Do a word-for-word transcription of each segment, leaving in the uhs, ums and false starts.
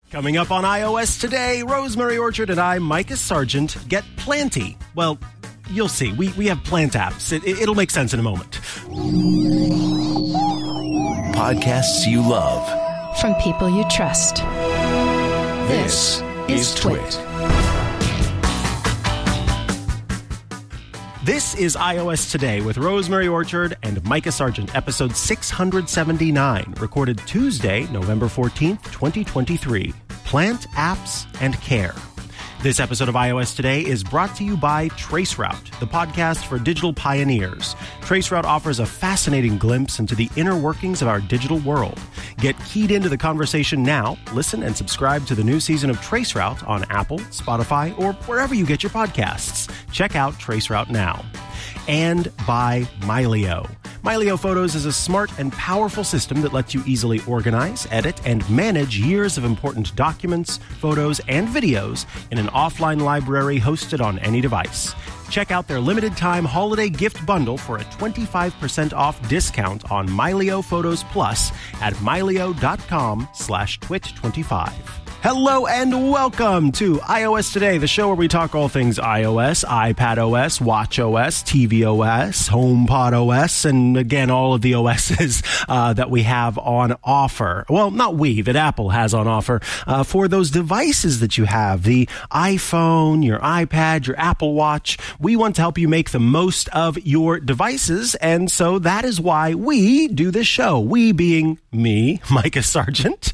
Coming up on iOS Today, Rosemary Orchard and I, Micah Sargent, get planty. Well, you'll see. We we have plant apps. It, it'll make sense in a moment. Podcasts you love. From people you trust. This, this is Twit. This is iOS Today with Rosemary Orchard and Micah Sargent, episode six hundred seventy-nine, recorded Tuesday, November fourteenth, twenty twenty-three. Plant Apps and Care. This episode of iOS Today is brought to you by Traceroute, the podcast for digital pioneers. Traceroute offers a fascinating glimpse into the inner workings of our digital world. Get keyed into the conversation now. Listen and subscribe to the new season of Traceroute on Apple, Spotify, or wherever you get your podcasts. Check out Traceroute now. And by Mylio. Mylio Photos is a smart and powerful system that lets you easily organize, edit, and manage years of important documents, photos, and videos in an offline library hosted on any device. Check out their limited-time holiday gift bundle for a twenty-five percent off discount on Mylio Photos Plus at mylio.com slash twit25. Hello and welcome to iOS Today, the show where we talk all things iOS, iPadOS, watchOS, tvOS, HomePodOS, and again, all of the O Ss uh, that we have on offer. Well, not we, that Apple has on offer uh, for those devices that you have, the iPhone, your iPad, your Apple Watch. We want to help you make the most of your devices, and so that is why we do this show. We being me, Micah Sargent.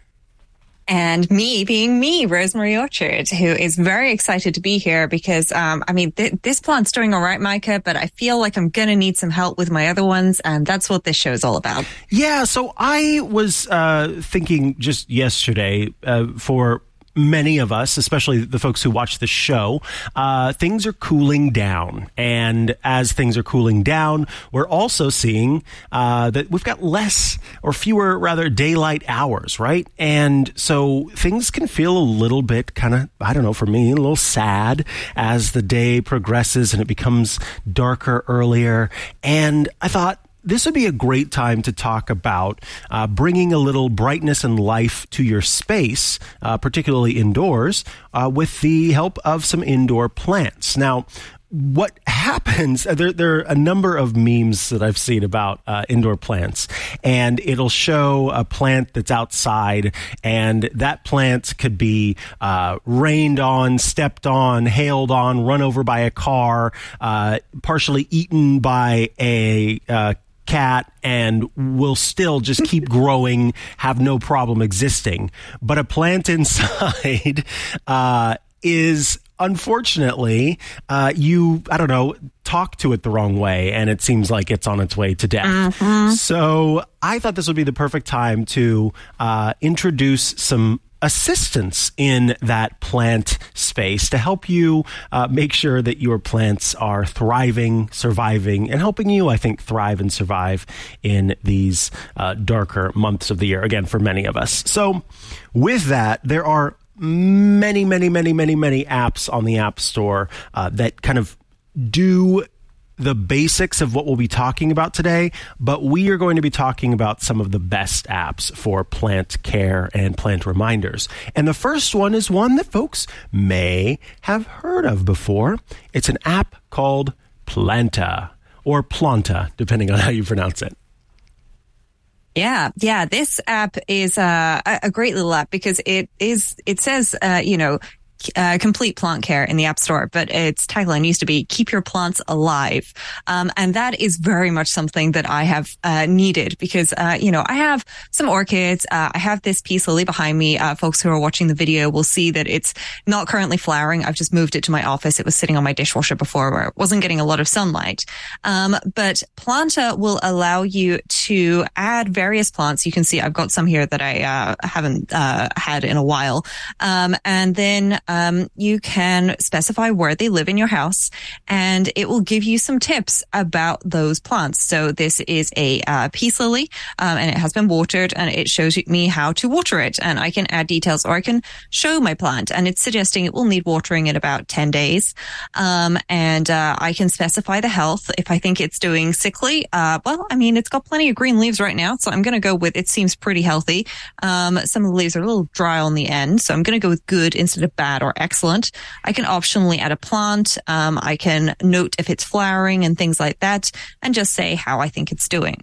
And me being me, Rosemary Orchard, who is very excited to be here because, um, I mean, th- this plant's doing all right, Micah, but I feel like I'm going to need some help with my other ones, and that's what this show is all about. Yeah, so I was uh, thinking just yesterday uh, for many of us, especially the folks who watch the show, uh, things are cooling down. And as things are cooling down, we're also seeing uh, that we've got less or fewer, rather, daylight hours, right? And so things can feel a little bit kind of, I don't know, for me, a little sad as the day progresses and it becomes darker earlier. And I thought, this would be a great time to talk about uh, bringing a little brightness and life to your space, uh, particularly indoors, uh, with the help of some indoor plants. Now, what happens, there, there are a number of memes that I've seen about uh, indoor plants, and it'll show a plant that's outside, and that plant could be uh, rained on, stepped on, hailed on, run over by a car, uh, partially eaten by a uh cat, and will still just keep growing, have no problem existing. But a plant inside uh, is, unfortunately, uh, you, I don't know, talk to it the wrong way, and it seems like it's on its way to death. Mm-hmm. So I thought this would be the perfect time to uh, introduce some assistance in that plant space to help you uh, make sure that your plants are thriving, surviving, and helping you, I think, thrive and survive in these uh, darker months of the year, again, for many of us. So with that, there are many, many, many, many, many apps on the App Store uh, that kind of do the basics of what we'll be talking about today, but we are going to be talking about some of the best apps for plant care and plant reminders. And the first one is one that folks may have heard of before. It's an app called Planta, or Planta, depending on how you pronounce it. Yeah, yeah. This app is uh, a great little app because it is. It says, uh, you know, Uh, complete plant care in the App Store, but its tagline used to be "Keep your plants alive," um, and that is very much something that I have uh, needed because uh, you know I have some orchids. Uh, I have this piece lily behind me. Uh, folks who are watching the video will see that it's not currently flowering. I've just moved it to my office. It was sitting on my dishwasher before, where it wasn't getting a lot of sunlight. Um, but Planta will allow you to add various plants. You can see I've got some here that I uh, haven't uh, had in a while, um, and then. um, you can specify where they live in your house, and it will give you some tips about those plants. So this is a uh, peace lily, um, and it has been watered, and it shows me how to water it. And I can add details, or I can show my plant, and it's suggesting it will need watering in about ten days. Um, and uh, I can specify the health. If I think it's doing sickly, uh, well, I mean, it's got plenty of green leaves right now, so I'm going to go with it seems pretty healthy. Um, some of the leaves are a little dry on the end, so I'm going to go with good instead of bad or excellent. I can optionally add a plant. Um, I can note if it's flowering and things like that, and just say how I think it's doing.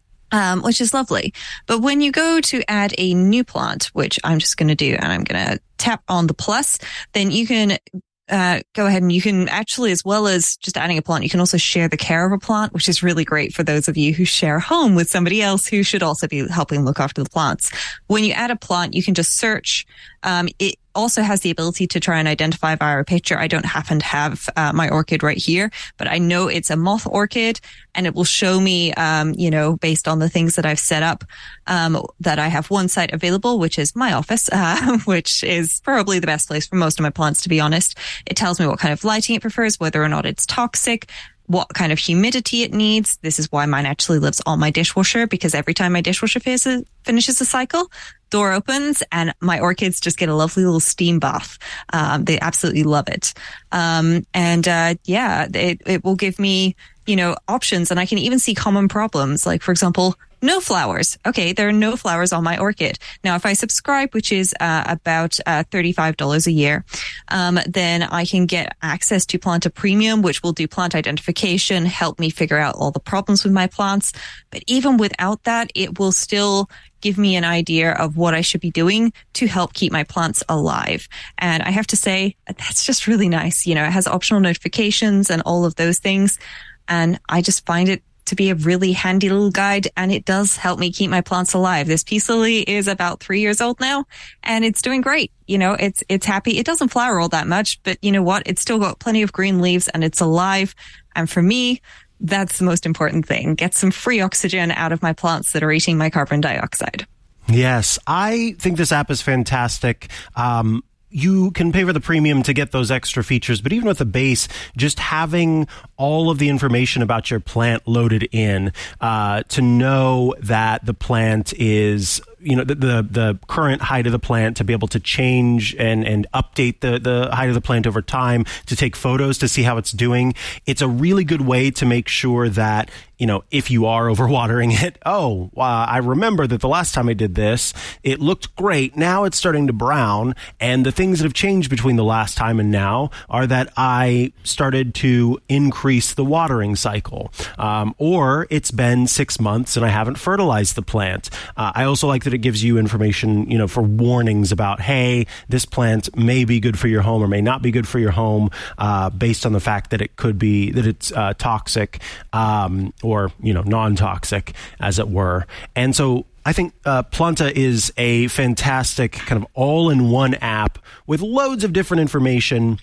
Um, which is lovely. But when you go to add a new plant, which I'm just going to do, and I'm going to tap on the plus, then you can Uh, go ahead and you can actually, as well as just adding a plant, you can also share the care of a plant, which is really great for those of you who share a home with somebody else who should also be helping look after the plants. When you add a plant, you can just search. Um, it also has the ability to try and identify via a picture. I don't happen to have uh, my orchid right here, but I know it's a moth orchid, and it will show me, um, you know, based on the things that I've set up, um, that I have one site available, which is my office, uh, which is probably the best place for most of my plants, to be honest. It tells me what kind of lighting it prefers, whether or not it's toxic, what kind of humidity it needs. This is why mine actually lives on my dishwasher, because every time my dishwasher finishes, finishes a cycle, door opens and my orchids just get a lovely little steam bath. Um, they absolutely love it. Um, and, uh, yeah, it, it will give me, you know, options, and I can even see common problems. Like, for example, no flowers. Okay, there are no flowers on my orchid. Now, if I subscribe, which is uh, about uh, thirty-five dollars a year, um, then I can get access to Planta Premium, which will do plant identification, help me figure out all the problems with my plants. But even without that, it will still give me an idea of what I should be doing to help keep my plants alive. And I have to say, that's just really nice. You know, it has optional notifications and all of those things. And I just find it to be a really handy little guide, and it does help me keep my plants alive. This peace lily is about three years old now, and it's doing great. You know, it's, it's happy. It doesn't flower all that much, but you know what? It's still got plenty of green leaves, and it's alive. And for me, that's the most important thing. Get some free oxygen out of my plants that are eating my carbon dioxide. Yes, I think this app is fantastic. Um, You can pay for the premium to get those extra features, but even with the base, just having all of the information about your plant loaded in, uh, to know that the plant is, you know, the, the the current height of the plant, to be able to change and and update the the height of the plant over time, to take photos to see how it's doing. It's a really good way to make sure that, you know, if you are overwatering it, oh, uh, I remember that the last time I did this, it looked great. Now it's starting to brown, and the things that have changed between the last time and now are that I started to increase the watering cycle, um, or it's been six months and I haven't fertilized the plant. Uh, I also like that it gives you information, you know, for warnings about, hey, this plant may be good for your home or may not be good for your home, uh, based on the fact that it could be that it's uh, toxic, um, or, you know, non-toxic, as it were. And so I think uh, Planta is a fantastic kind of all-in-one app with loads of different information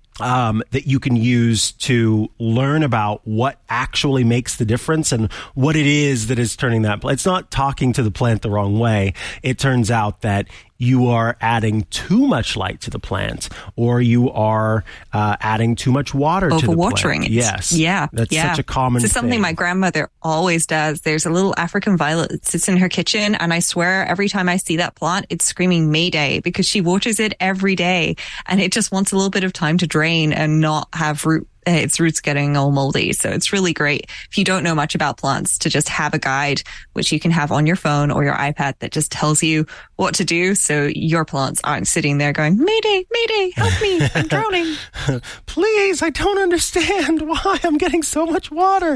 um, that you can use to learn about what actually makes the difference and what it is that is turning that. It's not talking to the plant the wrong way. It turns out that you are adding too much light to the plant, or you are uh, adding too much water to the plant. Overwatering it. Yes. Yeah. That's yeah. such a common thing. This is something thing. my grandmother always does. There's a little African violet that sits in her kitchen, and I swear every time I see that plant, it's screaming Mayday, because she waters it every day, and it just wants a little bit of time to drain and not have root its roots getting all moldy. So it's really great, if you don't know much about plants, to just have a guide, which you can have on your phone or your iPad, that just tells you what to do, so your plants aren't sitting there going, Mayday, Mayday, help me, I'm drowning. Please, I don't understand why I'm getting so much water.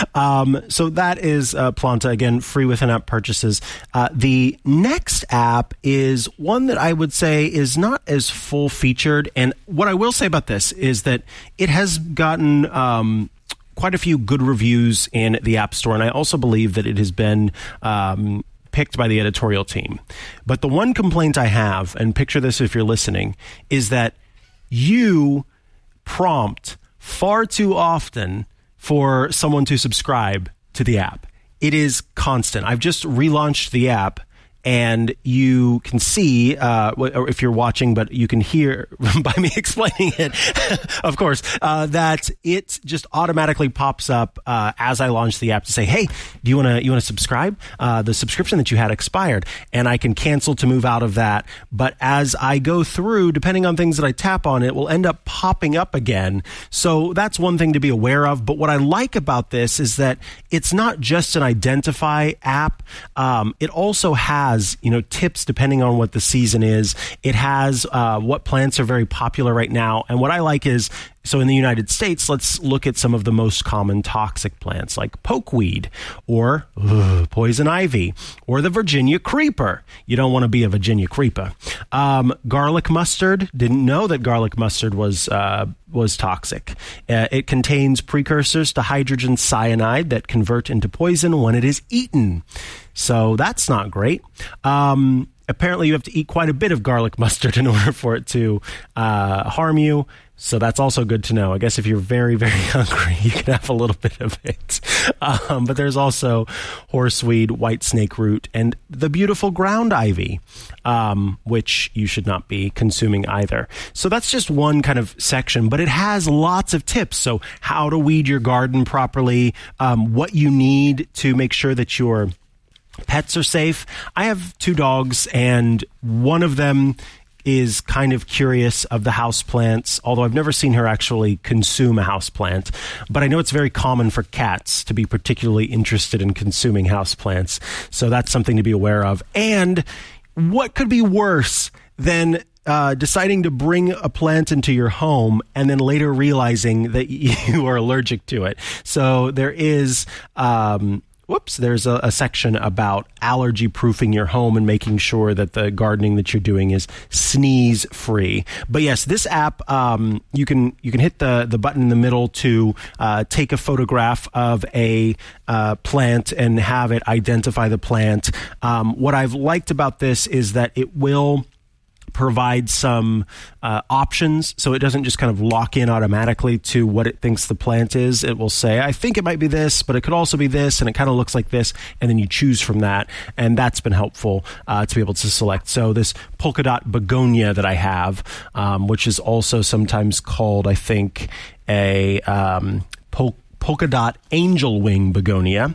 Um, so that is uh, Planta, again, free with in-app purchases. Uh, the next app is one that I would say is not as full-featured, and what I will say about this is that it has gotten um, quite a few good reviews in the App Store, and I also believe that it has been um, picked by the editorial team. But the one complaint I have, and picture this if you're listening, is that you prompt far too often for someone to subscribe to the app. It is constant. I've just relaunched the app, and you can see, uh, or if you're watching, but you can hear by me explaining it, of course, uh, that it just automatically pops up uh, as I launch the app to say, hey, do you want to you want to subscribe? Uh, the subscription that you had expired, and I can cancel to move out of that. But as I go through, depending on things that I tap on, it will end up popping up again. So that's one thing to be aware of. But what I like about this is that it's not just an identify app. Um, it also has, you know, tips depending on what the season is. It has uh, what plants are very popular right now. And what I like is, so in the United States, let's look at some of the most common toxic plants like pokeweed or ugh, poison ivy or the Virginia creeper. You don't want to be a Virginia creeper. Um, garlic mustard. Didn't know that garlic mustard was uh, was toxic. Uh, it contains precursors to hydrogen cyanide that convert into poison when it is eaten. So that's not great. Um, apparently, you have to eat quite a bit of garlic mustard in order for it to uh, harm you. So that's also good to know. I guess if you're very, very hungry, you can have a little bit of it. Um, but there's also horseweed, white snake root, and the beautiful ground ivy, um, which you should not be consuming either. So that's just one kind of section, but it has lots of tips. So how to weed your garden properly, um, what you need to make sure that your pets are safe. I have two dogs, and one of them is kind of curious of the houseplants, although I've never seen her actually consume a houseplant. But I know it's very common for cats to be particularly interested in consuming houseplants. So that's something to be aware of. And what could be worse than uh, deciding to bring a plant into your home and then later realizing that you are allergic to it? So there is... Um, Whoops, there's a, a section about allergy proofing your home and making sure that the gardening that you're doing is sneeze free. But yes, this app, um, you can you can hit the, the button in the middle to uh, take a photograph of a uh, plant and have it identify the plant. Um, what I've liked about this is that it will provide some uh, options, so it doesn't just kind of lock in automatically to what it thinks the plant is. It will say, I think it might be this, but it could also be this, and it kind of looks like this, and then you choose from that, and that's been helpful uh, to be able to select. So this polka dot begonia that I have, um, which is also sometimes called, I think, a um, pol- polka dot angel wing begonia,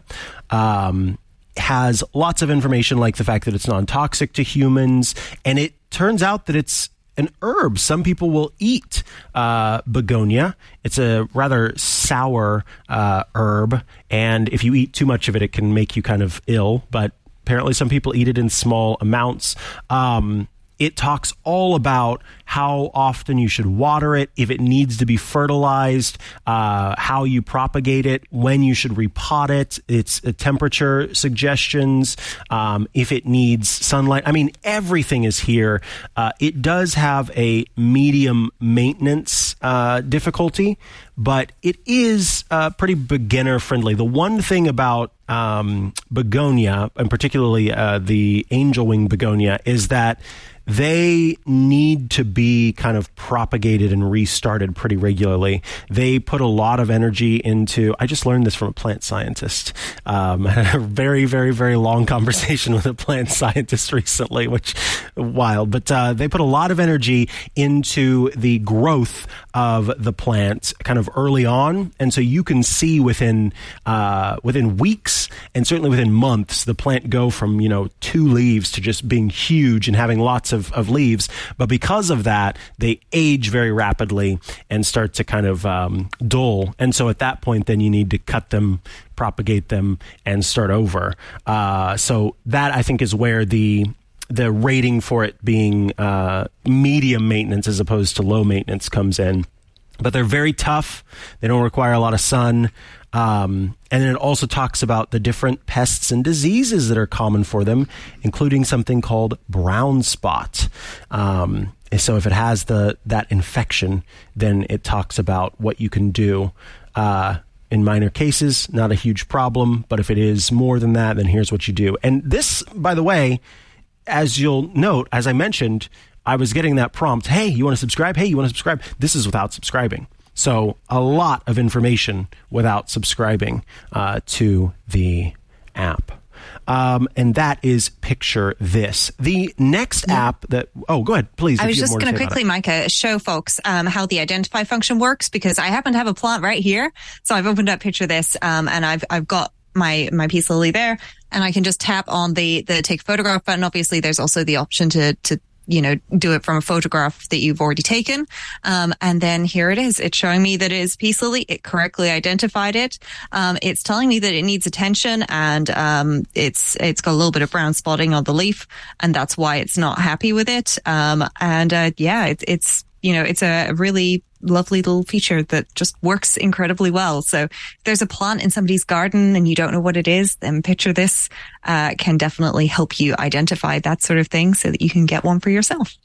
um, has lots of information like the fact that it's non-toxic to humans, and it turns out that it's an herb. Some people will eat uh, begonia. It's a rather sour uh, herb, and if you eat too much of it, it can make you kind of ill, but apparently some people eat it in small amounts. Um, It talks all about how often you should water it, if it needs to be fertilized, uh, how you propagate it, when you should repot it, its uh, temperature suggestions, um, if it needs sunlight. I mean, everything is here. Uh, it does have a medium maintenance uh, difficulty, but it is uh, pretty beginner friendly. The one thing about um, begonia, and particularly uh, the angel wing begonia, is that they need to be kind of propagated and restarted pretty regularly. They put a lot of energy into, I just learned this from a plant scientist. Um, I had a very, very, very long conversation with a plant scientist recently, which wild, but uh, they put a lot of energy into the growth of the plant kind of early on. And so you can see within, uh, within weeks and certainly within months, the plant go from, you know, two leaves to just being huge and having lots of Of, of leaves, but because of that, they age very rapidly and start to kind of um, dull. And so at that point, then you need to cut them, propagate them, and start over. Uh, so that, I think, is where the the rating for it being uh, medium maintenance as opposed to low maintenance comes in. But they're very tough. They don't require a lot of sun. Um, and then it also talks about the different pests and diseases that are common for them, including something called brown spot. Um, and so if it has the that infection, then it talks about what you can do. Uh, in minor cases, not a huge problem. But if it is more than that, then here's what you do. And this, by the way, as you'll note, as I mentioned, I was getting that prompt, hey, you want to subscribe? Hey, you want to subscribe? This is without subscribing. So a lot of information without subscribing uh, to the app. um, and that is Picture This. The next yeah. app that, oh, go ahead, please. I was just going to quickly, Micah, show folks um, how the identify function works, because I happen to have a plant right here. So I've opened up Picture This, um, and I've I've got my my peace lily there, and I can just tap on the the take photograph button. Obviously, there's also the option to to you know, do it from a photograph that you've already taken. Um, and then here it is. It's showing me that it is peace lily. It correctly identified it. Um, it's telling me that it needs attention, and, um, it's, it's got a little bit of brown spotting on the leaf, and that's why it's not happy with it. Um, and, uh, yeah, it's, it's, you know, it's a really lovely little feature that just works incredibly well. So if there's a plant in somebody's garden and you don't know what it is, then Picture This uh, can definitely help you identify that sort of thing so that you can get one for yourself.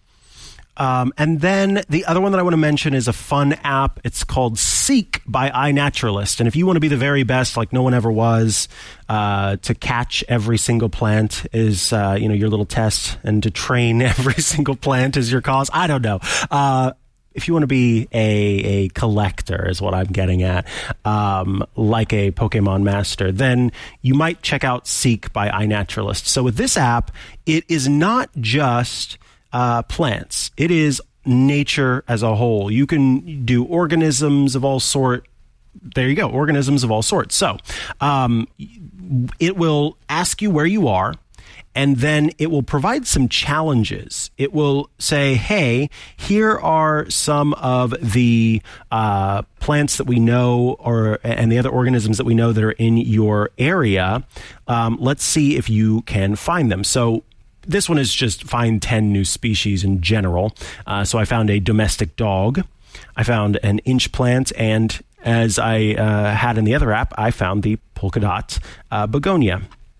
Um, and then the other one that I want to mention is a fun app. It's called Seek by iNaturalist. And if you want to be the very best, like no one ever was, uh, to catch every single plant is, uh, you know, your little test, and to train every single plant is your cause. I don't know. Uh, If you want to be a, a collector, is what I'm getting at, um, like a Pokemon master, then you might check out Seek by iNaturalist. So with this app, it is not just uh, plants. It is nature as a whole. You can do organisms of all sort. There you go, organisms of all sorts. So um, it will ask you where you are, and then it will provide some challenges. It will say, hey, here are some of the uh, plants that we know, or and the other organisms that we know that are in your area. Um, let's see if you can find them. So this one is just find ten new species in general. Uh, so I found a domestic dog. I found an inch plant, and as I uh, had in the other app, I found the polka dot uh, begonia.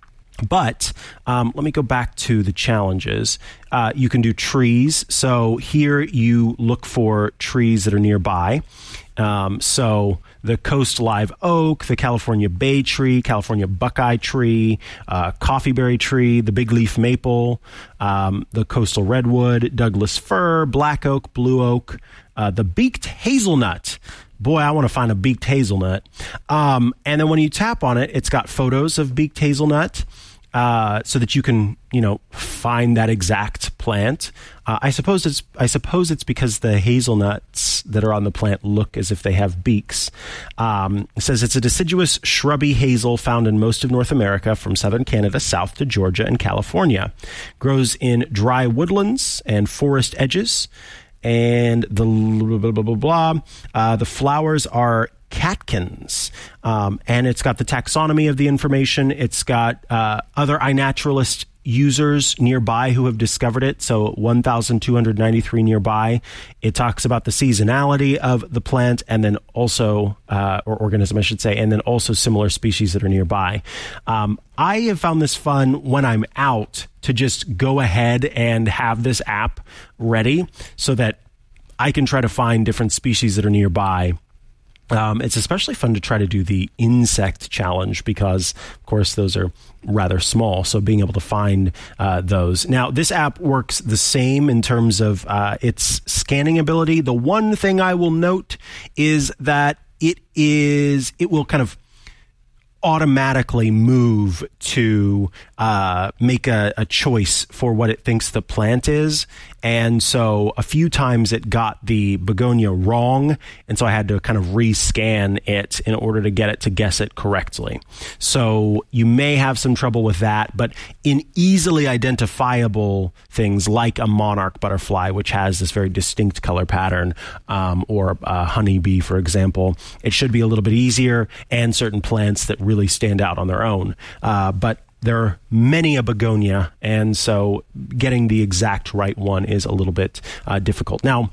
But um, let me go back to the challenges. Uh, you can do trees. So here you look for trees that are nearby. Um, so the Coast Live Oak, the California Bay Tree, California Buckeye Tree, uh, Coffeeberry Tree, the Big Leaf Maple, um, the Coastal Redwood, Douglas Fir, Black Oak, Blue Oak, uh, the Beaked Hazelnut. Boy, I want to find a beaked hazelnut. Um, and then when you tap on it, it's got photos of beaked hazelnut, uh, so that you can, you know, find that exact plant. Uh, I suppose it's, I suppose it's because the hazelnuts that are on the plant look as if they have beaks. Um, it says it's a deciduous shrubby hazel found in most of North America, from southern Canada south to Georgia and California. Grows in dry woodlands and forest edges. And the blah, blah, blah, blah, uh, the flowers are catkins. Um, and it's got the taxonomy of the information. It's got uh, other iNaturalist users nearby who have discovered it. So one thousand two hundred ninety-three nearby. It talks about the seasonality of the plant, and then also, uh, or organism, I should say, and then also similar species that are nearby. Um, I have found this fun when I'm out to just go ahead and have this app ready so that I can try to find different species that are nearby. Um, it's especially fun to try to do the insect challenge because, of course, those are rather small. So being able to find uh, those. Now, this app works the same in terms of uh, its scanning ability. The one thing I will note is that it is it will kind of automatically move to uh, make a, a choice for what it thinks the plant is. And so a few times it got the begonia wrong. And so I had to kind of rescan it in order to get it to guess it correctly. So you may have some trouble with that, but in easily identifiable things like a monarch butterfly, which has this very distinct color pattern, um, or a honeybee, for example, it should be a little bit easier, and certain plants that really stand out on their own. Uh, but there are many a begonia, and so getting the exact right one is a little bit uh, difficult. Now,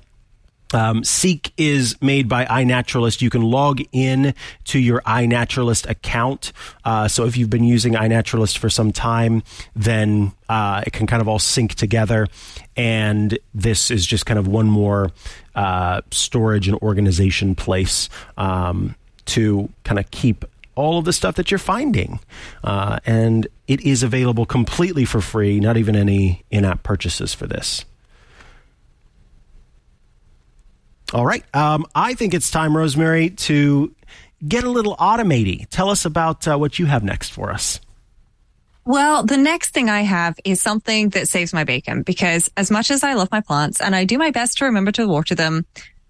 um, Seek is made by iNaturalist. You can log in to your iNaturalist account. Uh, so if you've been using iNaturalist for some time, then uh, it can kind of all sync together. And this is just kind of one more uh, storage and organization place um, to kind of keep all of the stuff that you're finding. Uh, and it is available completely for free, not even any in-app purchases for this. All right. Um, I think it's time, Rosemary, to get a little automaty. Tell us about uh, what you have next for us. Well, the next thing I have is something that saves my bacon, because as much as I love my plants and I do my best to remember to water them,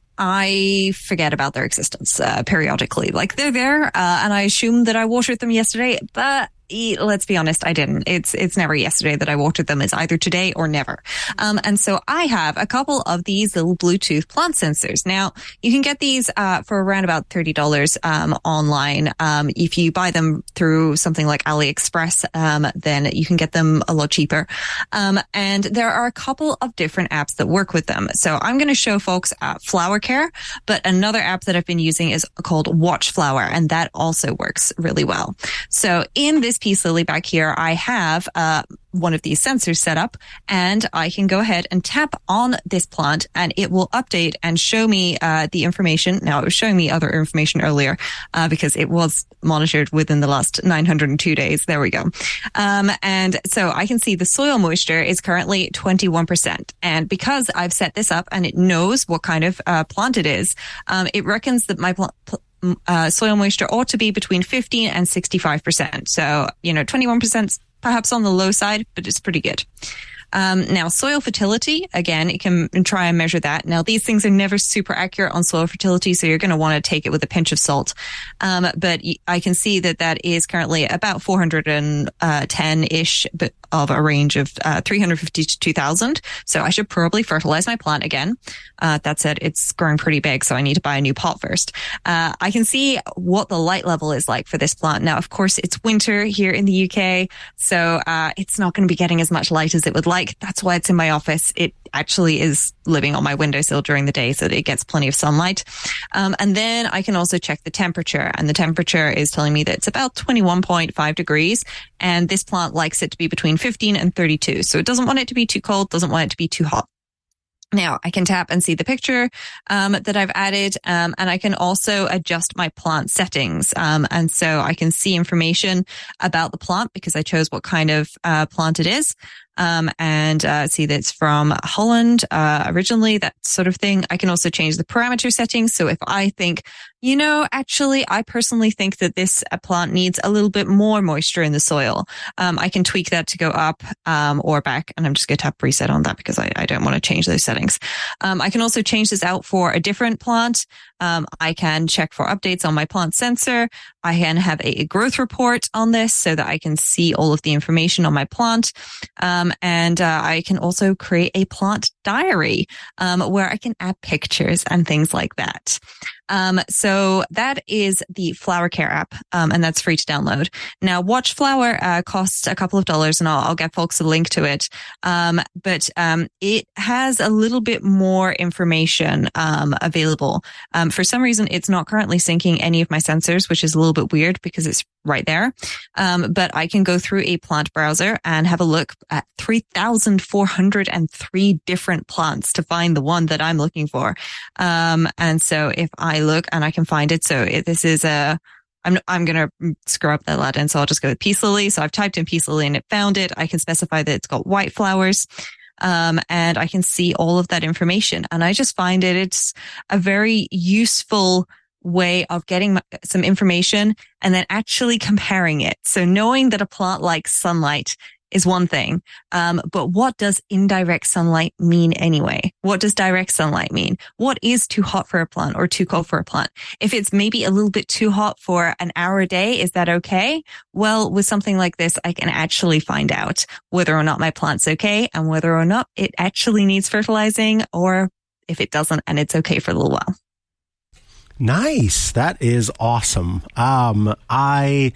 I forget about their existence uh, periodically. Like, they're there, uh, and I assume that I watered them yesterday, but let's be honest, I didn't. It's it's never yesterday that I watered them. It's either today or never. Um, and so I have a couple of these little Bluetooth plant sensors. Now, you can get these uh, for around about thirty dollars um, online. Um, if you buy them through something like AliExpress, um, then you can get them a lot cheaper. Um, and there are a couple of different apps that work with them. So I'm going to show folks uh, Flower Care, but another app that I've been using is called Watch Flower, and that also works really well. So in this Peace Lily back here, I have uh, one of these sensors set up, and I can go ahead and tap on this plant, and it will update and show me uh, the information. Now, it was showing me other information earlier uh, because it was monitored within the last nine hundred two days. There we go. Um, and so I can see the soil moisture is currently twenty-one percent. And because I've set this up and it knows what kind of uh, plant it is, um, it reckons that my plant pl- Uh, soil moisture ought to be between fifteen and sixty-five percent. So, you know, twenty-one percent perhaps on the low side, but it's pretty good. Um, now, soil fertility, again, it can try and measure that. Now, these things are never super accurate on soil fertility, so you're going to want to take it with a pinch of salt. Um, but I can see that that is currently about four hundred ten-ish, but of a range of uh, three hundred fifty to two thousand. So I should probably fertilize my plant again. Uh, that said, it's growing pretty big, so I need to buy a new pot first. Uh, I can see what the light level is like for this plant. Now, of course, it's winter here in the U K, so uh, it's not going to be getting as much light as it would like. That's why it's in my office. It actually is living on my windowsill during the day so that it gets plenty of sunlight. Um, and then I can also check the temperature, and the temperature is telling me that it's about twenty-one point five degrees. And this plant likes it to be between fifteen and thirty-two. So it doesn't want it to be too cold, doesn't want it to be too hot. Now, I can tap and see the picture um, that I've added, um, and I can also adjust my plant settings. Um, and so I can see information about the plant because I chose what kind of uh, plant it is. Um, and uh, see that it's from Holland uh, originally, that sort of thing. I can also change the parameter settings. So if I think, you know, actually, I personally think that this uh, plant needs a little bit more moisture in the soil, um, I can tweak that to go up um, or back. And I'm just going to tap reset on that because I, I don't want to change those settings. Um, I can also change this out for a different plant. Um, I can check for updates on my plant sensor. I can have a growth report on this so that I can see all of the information on my plant. Um, and uh, I can also create a plant diary um, where I can add pictures and things like that. Um, so that is the Flower Care app, um, and that's free to download. Now, Watch Flower uh, costs a couple of dollars, and I'll, I'll get folks a link to it. Um, but um, it has a little bit more information um, available. Um, for some reason, it's not currently syncing any of my sensors, which is a little bit weird because it's right there. Um, but I can go through a plant browser and have a look at three thousand four hundred three different plants to find the one that I'm looking for. Um, and so if I look and I can find it, so it, this is a, I'm, I'm going to screw up that Latin, so I'll just go with Peace Lily. So I've typed in Peace Lily and it found it. I can specify that it's got white flowers. Um, and I can see all of that information. And I just find it, it's a very useful way of getting some information and then actually comparing it. So knowing that a plant likes sunlight is one thing. Um, but what does indirect sunlight mean anyway? What does direct sunlight mean? What is too hot for a plant or too cold for a plant? If it's maybe a little bit too hot for an hour a day, is that okay? Well, with something like this, I can actually find out whether or not my plant's okay and whether or not it actually needs fertilizing, or if it doesn't and it's okay for a little while. Nice. That is awesome. Um, I,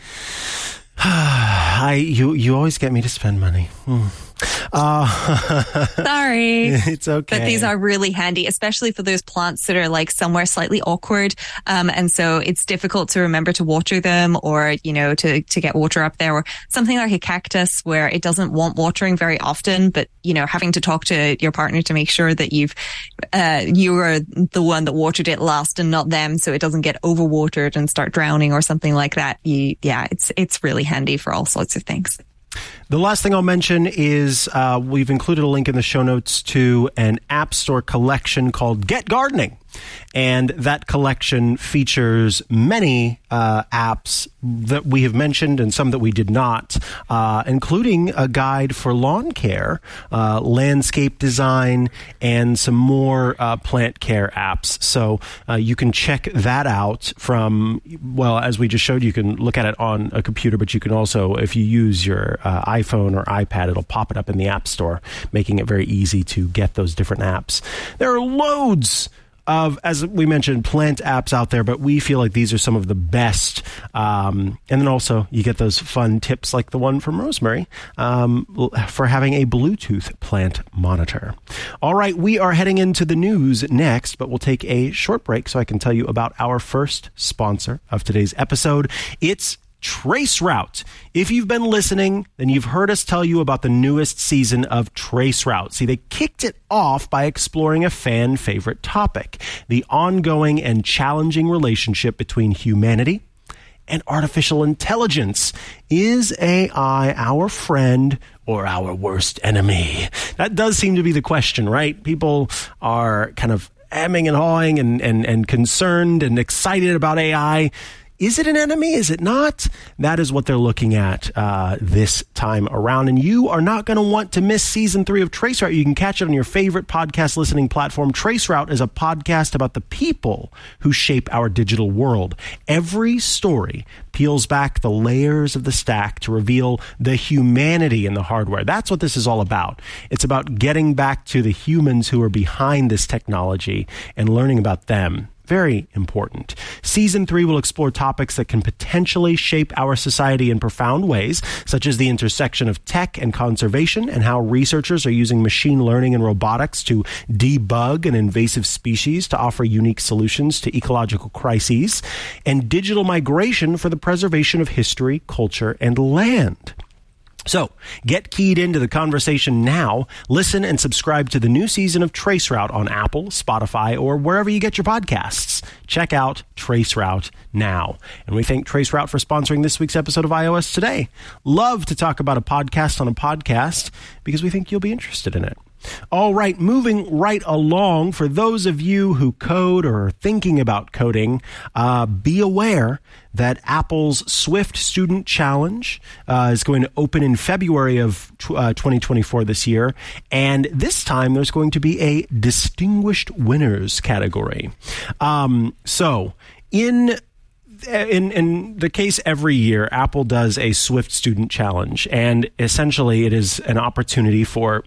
I, you, you always get me to spend money. Hmm. Uh, Sorry. It's okay. But these are really handy, especially for those plants that are like somewhere slightly awkward. Um, and so it's difficult to remember to water them, or, you know, to, to get water up there, or something like a cactus where it doesn't want watering very often, but, you know, having to talk to your partner to make sure that you've, uh, you are the one that watered it last and not them, so it doesn't get overwatered and start drowning or something like that. You, yeah, it's, it's really handy for all sorts of things. The last thing I'll mention is uh, we've included a link in the show notes to an App Store collection called Get Gardening. And that collection features many uh, apps that we have mentioned and some that we did not, uh, including a guide for lawn care, uh, landscape design, and some more uh, plant care apps. So uh, you can check that out from, well, as we just showed, you can look at it on a computer, but you can also, if you use your uh, iPhone or iPad, it'll pop it up in the App Store, making it very easy to get those different apps. There are loads of, as we mentioned, plant apps out there, but we feel like these are some of the best. Um, and then also you get those fun tips like the one from Rosemary um, for having a Bluetooth plant monitor. All right, we are heading into the news next, but we'll take a short break so I can tell you about our first sponsor of today's episode. It's Traceroute. If you've been listening, then you've heard us tell you about the newest season of Traceroute. See, they kicked it off by exploring a fan favorite topic, the ongoing and challenging relationship between humanity and artificial intelligence. Is A I our friend or our worst enemy? That does seem to be the question, right? People are kind of hemming and hawing and, and, and concerned and excited about A I. Is it an enemy? Is it not? That is what they're looking at uh, this time around. And you are not going to want to miss season three of Traceroute. You can catch it on your favorite podcast listening platform. Traceroute is a podcast about the people who shape our digital world. Every story peels back the layers of the stack to reveal the humanity in the hardware. That's what this is all about. It's about getting back to the humans who are behind this technology and learning about them. Very important. Season three will explore topics that can potentially shape our society in profound ways, such as the intersection of tech and conservation and how researchers are using machine learning and robotics to debug an invasive species to offer unique solutions to ecological crises, and digital migration for the preservation of history, culture, and land. So, get keyed into the conversation now. Listen and subscribe to the new season of Traceroute on Apple, Spotify, or wherever you get your podcasts. Check out Traceroute now. And we thank Traceroute for sponsoring this week's episode of iOS Today. Love to talk about a podcast on a podcast because we think you'll be interested in it. All right, moving right along, for those of you who code or are thinking about coding, uh, be aware that Apple's Swift Student Challenge uh, is going to open in February of uh, twenty twenty-four this year. And this time there's going to be a Distinguished Winners category. Um, so in In, in the case every year, Apple does a Swift Student Challenge. And essentially it is an opportunity for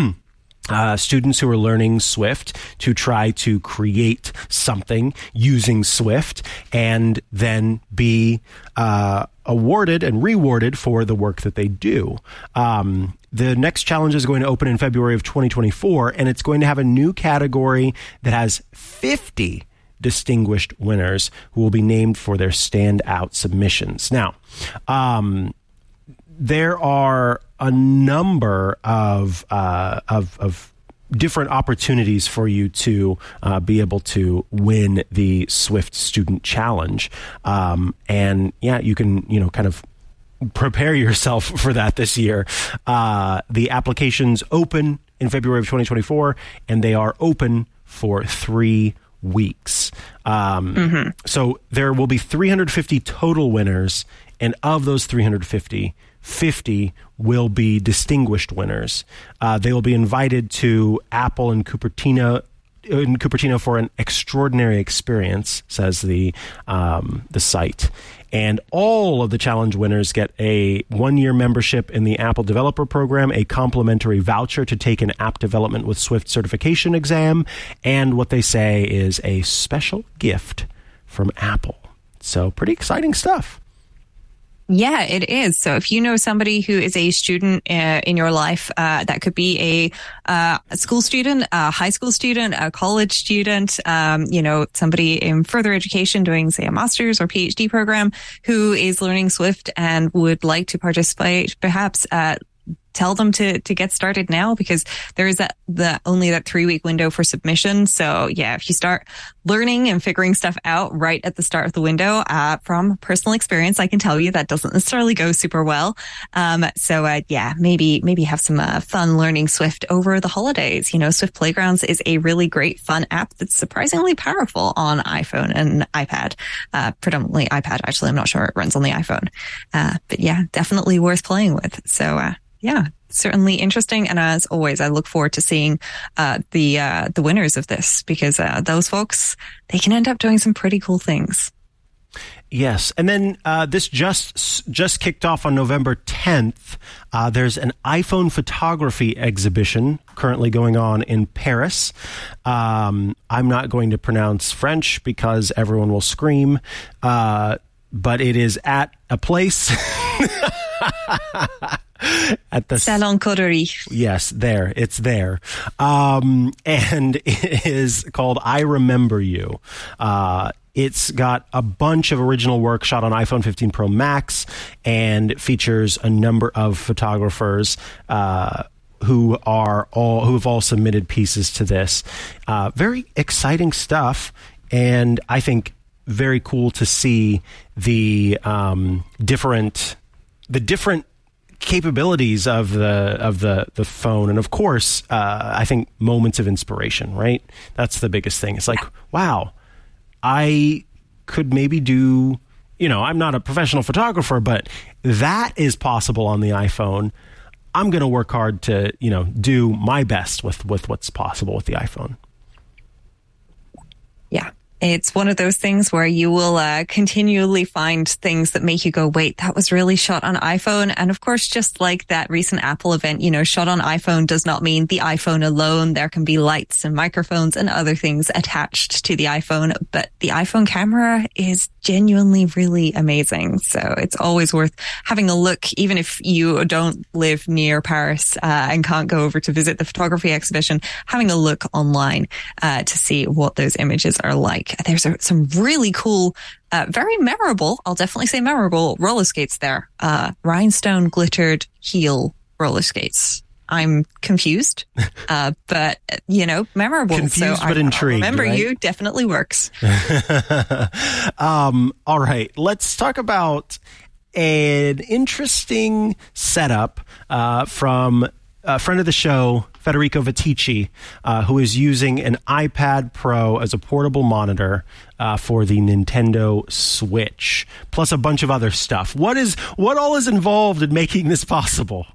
Uh, students who are learning Swift to try to create something using Swift and then be uh, awarded and rewarded for the work that they do. Um, the next challenge is going to open in February of twenty twenty-four, and it's going to have a new category that has fifty distinguished winners who will be named for their standout submissions. Now, um, there are a number of uh, of, of different opportunities for you to uh, be able to win the Swift Student Challenge, um, and yeah, you can you know kind of prepare yourself for that this year. Uh, the applications open in February of twenty twenty-four, and they are open for three weeks. Um, mm-hmm. So there will be three hundred fifty total winners, and of those three hundred fifty, fifty will be distinguished winners. Uh, they will be invited to Apple in Cupertino, in Cupertino for an extraordinary experience, says the um, the site. And all of the challenge winners get a one-year membership in the Apple Developer Program, a complimentary voucher to take an app development with Swift certification exam, and what they say is a special gift from Apple. So pretty exciting stuff. Yeah, it is. So if you know somebody who is a student uh, in your life, uh, that could be a, uh, a school student, a high school student, a college student, um, you know, somebody in further education doing, say, a master's or PhD program who is learning Swift and would like to participate, perhaps, uh, tell them to to get started now, because there is that the only that three week window for submission. So yeah, if you start learning and figuring stuff out right at the start of the window, uh, from personal experience, I can tell you that doesn't necessarily go super well. Um, so uh, yeah, maybe maybe have some uh, fun learning Swift over the holidays. You know, Swift Playgrounds is a really great, fun app that's surprisingly powerful on iPhone and iPad. Uh, predominantly iPad, actually. I'm not sure it runs on the iPhone. Uh, but yeah, definitely worth playing with. So uh, yeah, certainly interesting. And as always, I look forward to seeing uh, the uh, the winners of this, because uh, those folks, they can end up doing some pretty cool things. Yes, and then uh, this just just kicked off on November tenth. Uh, there's an iPhone photography exhibition currently going on in Paris. Um, I'm not going to pronounce French because everyone will scream, uh, but it is at a place... At the Salon Coterie. Yes, there. It's there. Um, and it is called I Remember You. Uh, it's got a bunch of original work shot on iPhone fifteen Pro Max and features a number of photographers uh, who are all who have all submitted pieces to this. Uh, very exciting stuff, and I think very cool to see the um, different the different capabilities of the of the the phone, and of course uh I think moments of inspiration, right? That's the biggest thing. It's like, wow, I could maybe do, you know, I'm not a professional photographer, but that is possible on the iPhone. I'm going to work hard to, you know, do my best with with what's possible with the iPhone. Yeah. It's one of those things where you will uh, continually find things that make you go, wait, that was really shot on iPhone. And of course, just like that recent Apple event, you know, shot on iPhone does not mean the iPhone alone. There can be lights and microphones and other things attached to the iPhone. But the iPhone camera is genuinely really amazing. So it's always worth having a look, even if you don't live near Paris uh, and can't go over to visit the photography exhibition, having a look online uh, to see what those images are like. There's a, some really cool, uh, very memorable, I'll definitely say memorable, roller skates there. Uh, rhinestone glittered heel roller skates. I'm confused, uh, but, you know, memorable. Confused so but I, intrigued, I remember right? you definitely works. um, all right, let's talk about an interesting setup uh, from a friend of the show, Federico Viticci, uh, who is using an iPad Pro as a portable monitor uh, for the Nintendo Switch, plus a bunch of other stuff. What is what all is involved in making this possible?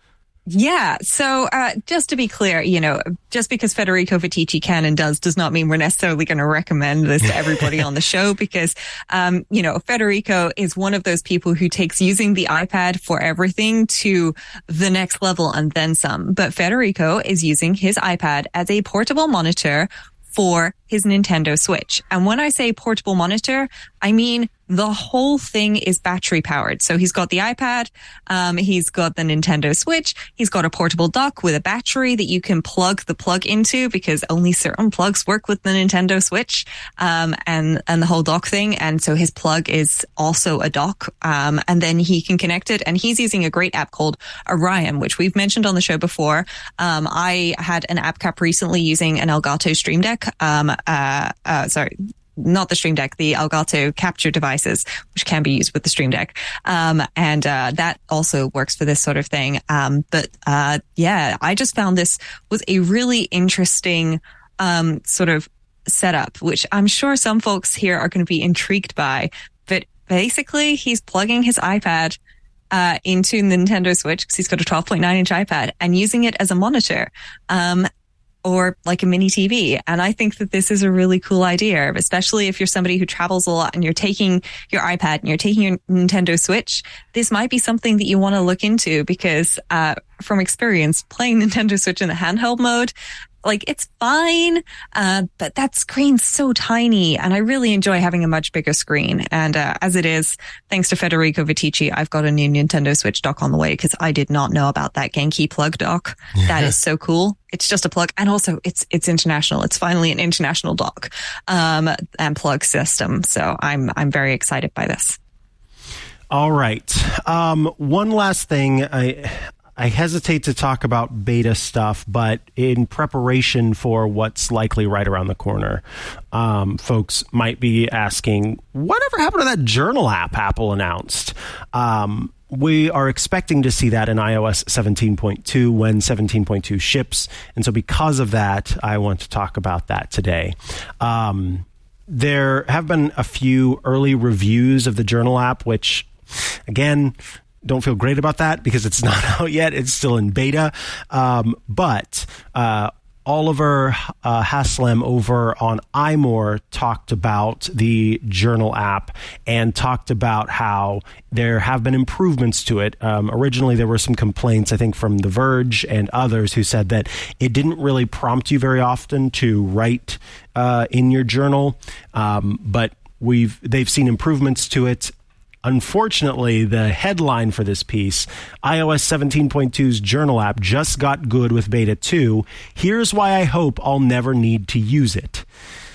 Yeah. So, uh, just to be clear, you know, just because Federico Viticci can and does, does not mean we're necessarily going to recommend this to everybody on the show, because, um, you know, Federico is one of those people who takes using the iPad for everything to the next level and then some. But Federico is using his iPad as a portable monitor for his Nintendo Switch. And when I say portable monitor, I mean the whole thing is battery powered. So he's got the iPad, um, he's got the Nintendo Switch, he's got a portable dock with a battery that you can plug the plug into, because only certain plugs work with the Nintendo Switch, um, and, and the whole dock thing. And so his plug is also a dock, um, and then he can connect it. And he's using a great app called Orion, which we've mentioned on the show before. Um, I had an app cap recently using an Elgato Stream Deck, um, uh, uh, sorry, not the Stream Deck, the Elgato capture devices, which can be used with the Stream Deck. Um, and, uh, that also works for this sort of thing. Um, but, uh, yeah, I just found this was a really interesting, um, sort of setup, which I'm sure some folks here are going to be intrigued by. But basically, he's plugging his iPad, uh, into the Nintendo Switch, because he's got a twelve point nine inch iPad, and using it as a monitor. Um, or like a mini T V. And I think that this is a really cool idea, especially if you're somebody who travels a lot and you're taking your iPad and you're taking your Nintendo Switch. This might be something that you want to look into, because uh, from experience, playing Nintendo Switch in the handheld mode, like, it's fine, uh, but that screen's so tiny, and I really enjoy having a much bigger screen. And uh, as it is, thanks to Federico Viticci, I've got a new Nintendo Switch dock on the way, because I did not know about that Genki plug dock. That is so cool. It's just a plug, and also it's it's international. It's finally an international dock um, and plug system. So I'm I'm very excited by this. All right. Um, one last thing. I I hesitate to talk about beta stuff, but in preparation for what's likely right around the corner, um, folks might be asking, whatever happened to that journal app Apple announced? Um, we are expecting to see that in iOS seventeen point two when seventeen point two ships. And so because of that, I want to talk about that today. Um, there have been a few early reviews of the journal app, which, again, don't feel great about that because it's not out yet. It's still in beta. Um, but uh, Oliver uh, Haslam over on iMore talked about the journal app and talked about how there have been improvements to it. Um, originally, there were some complaints, I think, from The Verge and others who said that it didn't really prompt you very often to write uh, in your journal. Um, but we've they've seen improvements to it. Unfortunately, the headline for this piece, iOS seventeen point two's journal app just got good with beta two. Here's why I hope I'll never need to use it.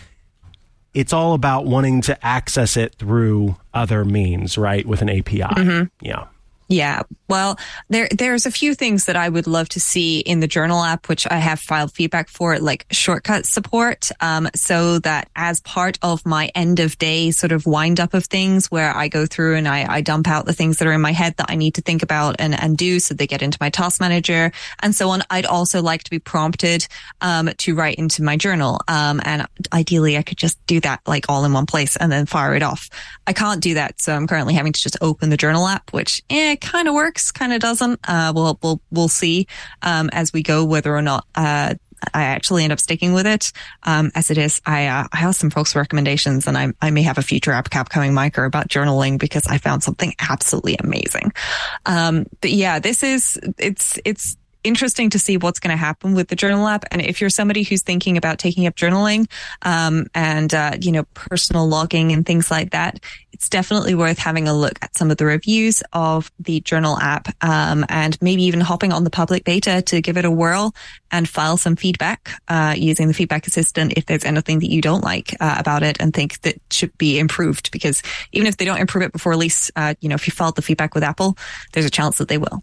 It's all about wanting to access it through other means, right? With an A P I. Mm-hmm. Yeah. Yeah. Well, there there's a few things that I would love to see in the journal app, which I have filed feedback for, like shortcut support, um, so that as part of my end of day sort of wind up of things where I go through and I, I dump out the things that are in my head that I need to think about and, and do so they get into my task manager and so on. I'd also like to be prompted um, to write into my journal. Um, and ideally I could just do that like all in one place and then fire it off. I can't do that. So I'm currently having to just open the journal app, which eh, kind of works, kind of doesn't. Uh, we'll, we'll, we'll see, um, as we go whether or not, uh, I actually end up sticking with it. Um, as it is, I, uh, I have some folks' recommendations and I, I may have a future AppCap coming, Micah, about journaling because I found something absolutely amazing. Um, but yeah, this is, it's, it's, interesting to see what's going to happen with the journal app. And if you're somebody who's thinking about taking up journaling, um, and, uh, you know, personal logging and things like that, it's definitely worth having a look at some of the reviews of the journal app, um, and maybe even hopping on the public beta to give it a whirl and file some feedback, uh, using the feedback assistant if there's anything that you don't like, uh, about it and think that should be improved. Because even if they don't improve it before release, uh, you know, if you filed the feedback with Apple, there's a chance that they will.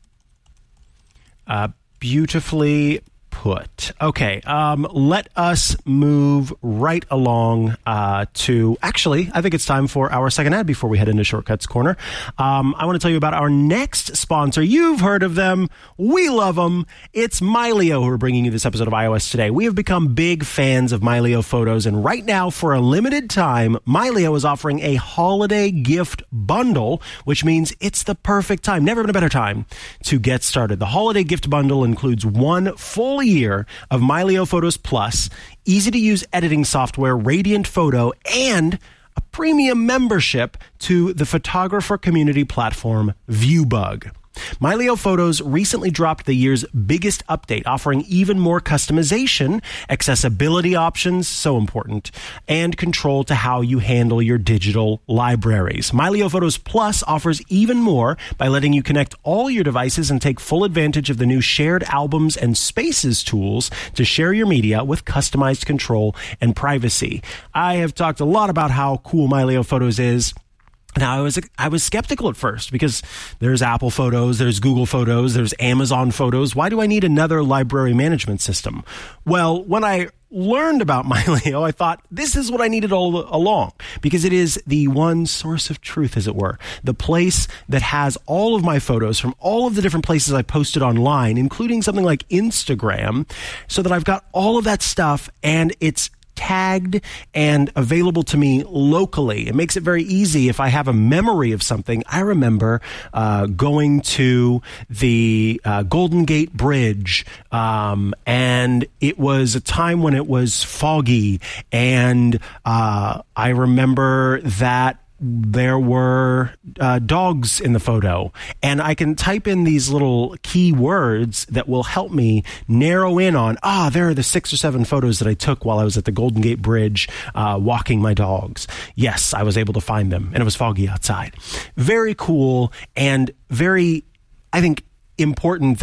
Uh, Beautifully put. Okay, um, let us move right along uh, to, actually, I think it's time for our second ad before we head into Shortcuts Corner. Um, I want to tell you about our next sponsor. You've heard of them. We love them. It's Mylio who are bringing you this episode of iOS Today. We have become big fans of Mylio photos, and right now, for a limited time, Mylio is offering a holiday gift bundle, which means it's the perfect time, never been a better time, to get started. The holiday gift bundle includes one full year of Mylio Photos Plus, easy-to-use editing software, Radiant Photo, and a premium membership to the photographer community platform ViewBug. Mylio Photos recently dropped the year's biggest update, offering even more customization, accessibility options, so important, and control to how you handle your digital libraries. Mylio Photos Plus offers even more by letting you connect all your devices and take full advantage of the new shared albums and spaces tools to share your media with customized control and privacy. I have talked a lot about how cool Mylio Photos is. Now, I was I was skeptical at first because there's Apple Photos, there's Google Photos, there's Amazon Photos. Why do I need another library management system? Well, when I learned about Mylio, I thought this is what I needed all along because it is the one source of truth, as it were, the place that has all of my photos from all of the different places I posted online, including something like Instagram, so that I've got all of that stuff and it's tagged and available to me locally. It makes it very easy. If I have a memory of something, I remember uh, going to the uh, Golden Gate Bridge, um, and it was a time when it was foggy, and uh, I remember that there were uh, dogs in the photo, and I can type in these little key words that will help me narrow in on, ah, there are the six or seven photos that I took while I was at the Golden Gate Bridge uh, walking my dogs. Yes, I was able to find them, and it was foggy outside. Very cool, and very, I think, important that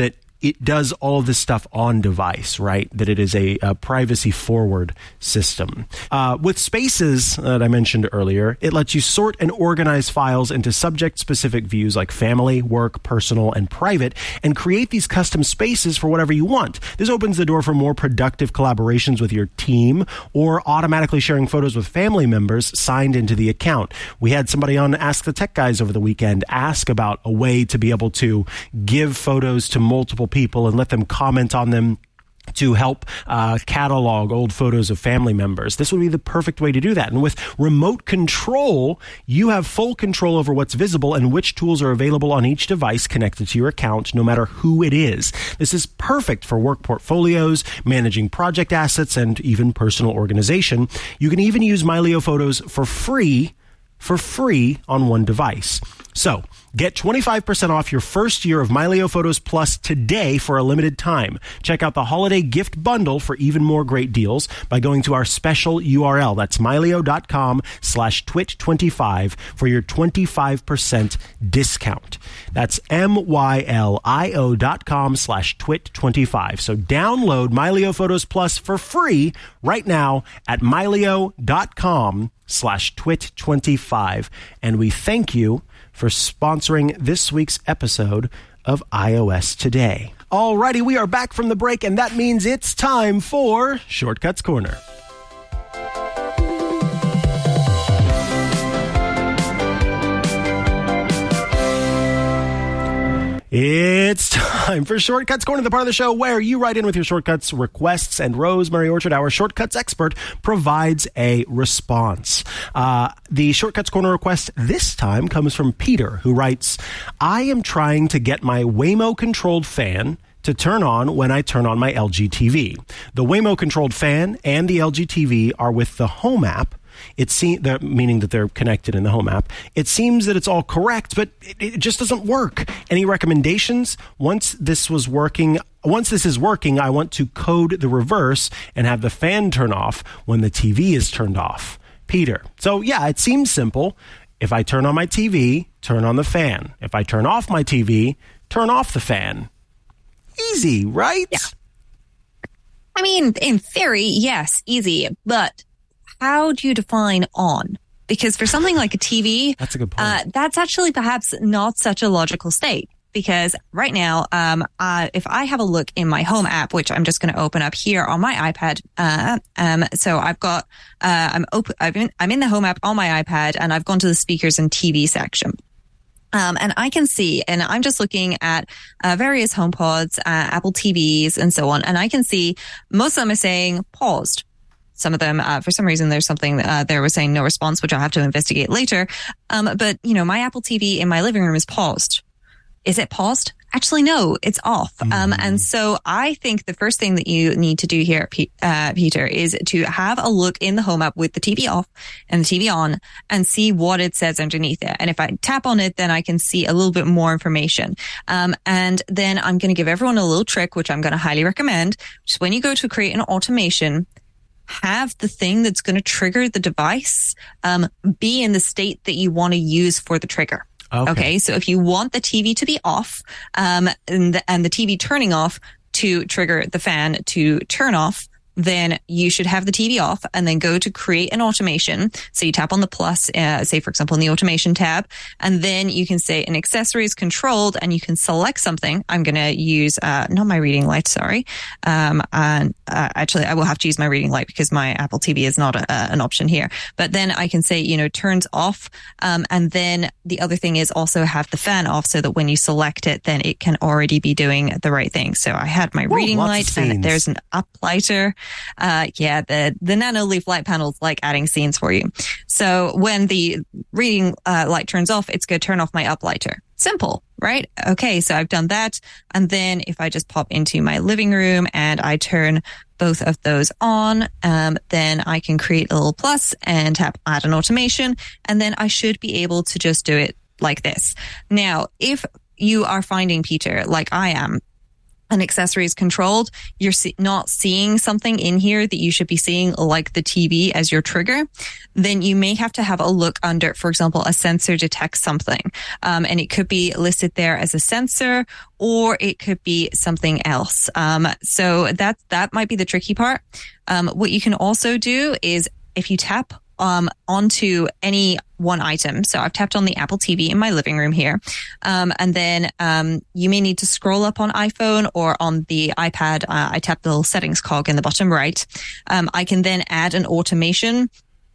it does all of this stuff on device, right? That it is a, a privacy-forward system. Uh, with Spaces that I mentioned earlier, it lets you sort and organize files into subject-specific views like family, work, personal, and private, and create these custom spaces for whatever you want. This opens the door for more productive collaborations with your team or automatically sharing photos with family members signed into the account. We had somebody on Ask the Tech Guys over the weekend ask about a way to be able to give photos to multiple people and let them comment on them to help uh, catalog old photos of family members. This would be the perfect way to do that. And with remote control, you have full control over what's visible and which tools are available on each device connected to your account, no matter who it is. This is perfect for work portfolios, managing project assets, and even personal organization. You can even use Mylio Photos for free, for free on one device. So, get twenty-five percent off your first year of Mylio Photos Plus today for a limited time. Check out the holiday gift bundle for even more great deals by going to our special U R L. That's mylio.com slash twit25 for your twenty-five percent discount. That's M-Y-L-I-O dot com slash twit25. So download Mylio Photos Plus for free right now at mylio.com slash twit25. And we thank you for sponsoring this week's episode of iOS Today. Alrighty, we are back from the break, and that means it's time for Shortcuts Corner. It's time for Shortcuts Corner, the part of the show where you write in with your shortcuts requests, and Rosemary Orchard, our shortcuts expert, provides a response. Uh, the Shortcuts Corner request this time comes from Peter, who writes, I am trying to get my Waymo-controlled fan to turn on when I turn on my L G T V. The Waymo-controlled fan and the L G T V are with the Home app. It seems, meaning that they're connected in the Home app. It seems that it's all correct, but it, it just doesn't work. Any recommendations? Once this was working, once this is working, I want to code the reverse and have the fan turn off when the T V is turned off. Peter. So yeah, it seems simple. If I turn on my T V, turn on the fan. If I turn off my T V, turn off the fan. Easy, right? Yeah. I mean, in theory, yes, easy, but how do you define on? Because for something like a T V, that's a good point. Uh, that's actually perhaps not such a logical state. Because right now, um, uh, if I have a look in my Home app, which I'm just going to open up here on my iPad, uh, um, so I've got, uh, I'm open, I've been, I'm in the Home app on my iPad, and I've gone to the speakers and T V section. Um, and I can see, and I'm just looking at uh, various HomePods, uh, Apple T Vs, and so on, and I can see most of them are saying paused. Some of them, uh, for some reason, there's something uh, there was saying no response, which I'll have to investigate later. Um, but, you know, my Apple T V in my living room is paused. Is it paused? Actually, no, it's off. Mm. Um, and so I think the first thing that you need to do here, uh, Peter, is to have a look in the Home app with the T V off and the T V on and see what it says underneath it. And if I tap on it, then I can see a little bit more information. Um, and then I'm going to give everyone a little trick, which I'm going to highly recommend, which is when you go to create an automation, have the thing that's going to trigger the device um, be in the state that you want to use for the trigger. Okay. okay. So if you want the T V to be off um, and, the, and the T V turning off to trigger the fan to turn off, then you should have the T V off and then go to create an automation. So you tap on the plus, uh, say, for example, in the automation tab, and then you can say an accessory is controlled and you can select something. I'm going to use, uh, not my reading light, sorry. Um, and, uh, actually I will have to use my reading light because my Apple T V is not a, uh, an option here. But then I can say, you know, turns off. Um, and then the other thing is also have the fan off so that when you select it, then it can already be doing the right thing. So I had my Whoa, reading light and there's an up lighter. Uh, yeah, the, the nano leaf light panels like adding scenes for you. So when the reading uh, light turns off, it's going to turn off my up lighter. Simple, right? Okay, so I've done that. And then if I just pop into my living room and I turn both of those on, um, then I can create a little plus and tap add an automation. And then I should be able to just do it like this. Now, if you are finding, Peter, like I am, an accessory is controlled, you're see- not seeing something in here that you should be seeing, like the T V as your trigger, then you may have to have a look under, for example, a sensor detects something. Um, and it could be listed there as a sensor, or it could be something else. Um, so that, that might be the tricky part. Um, what you can also do is if you tap Um, onto any one item. So I've tapped on the Apple T V in my living room here. Um, and then um, you may need to scroll up on iPhone or on the iPad. Uh, I tap the little settings cog in the bottom right. Um, I can then add an automation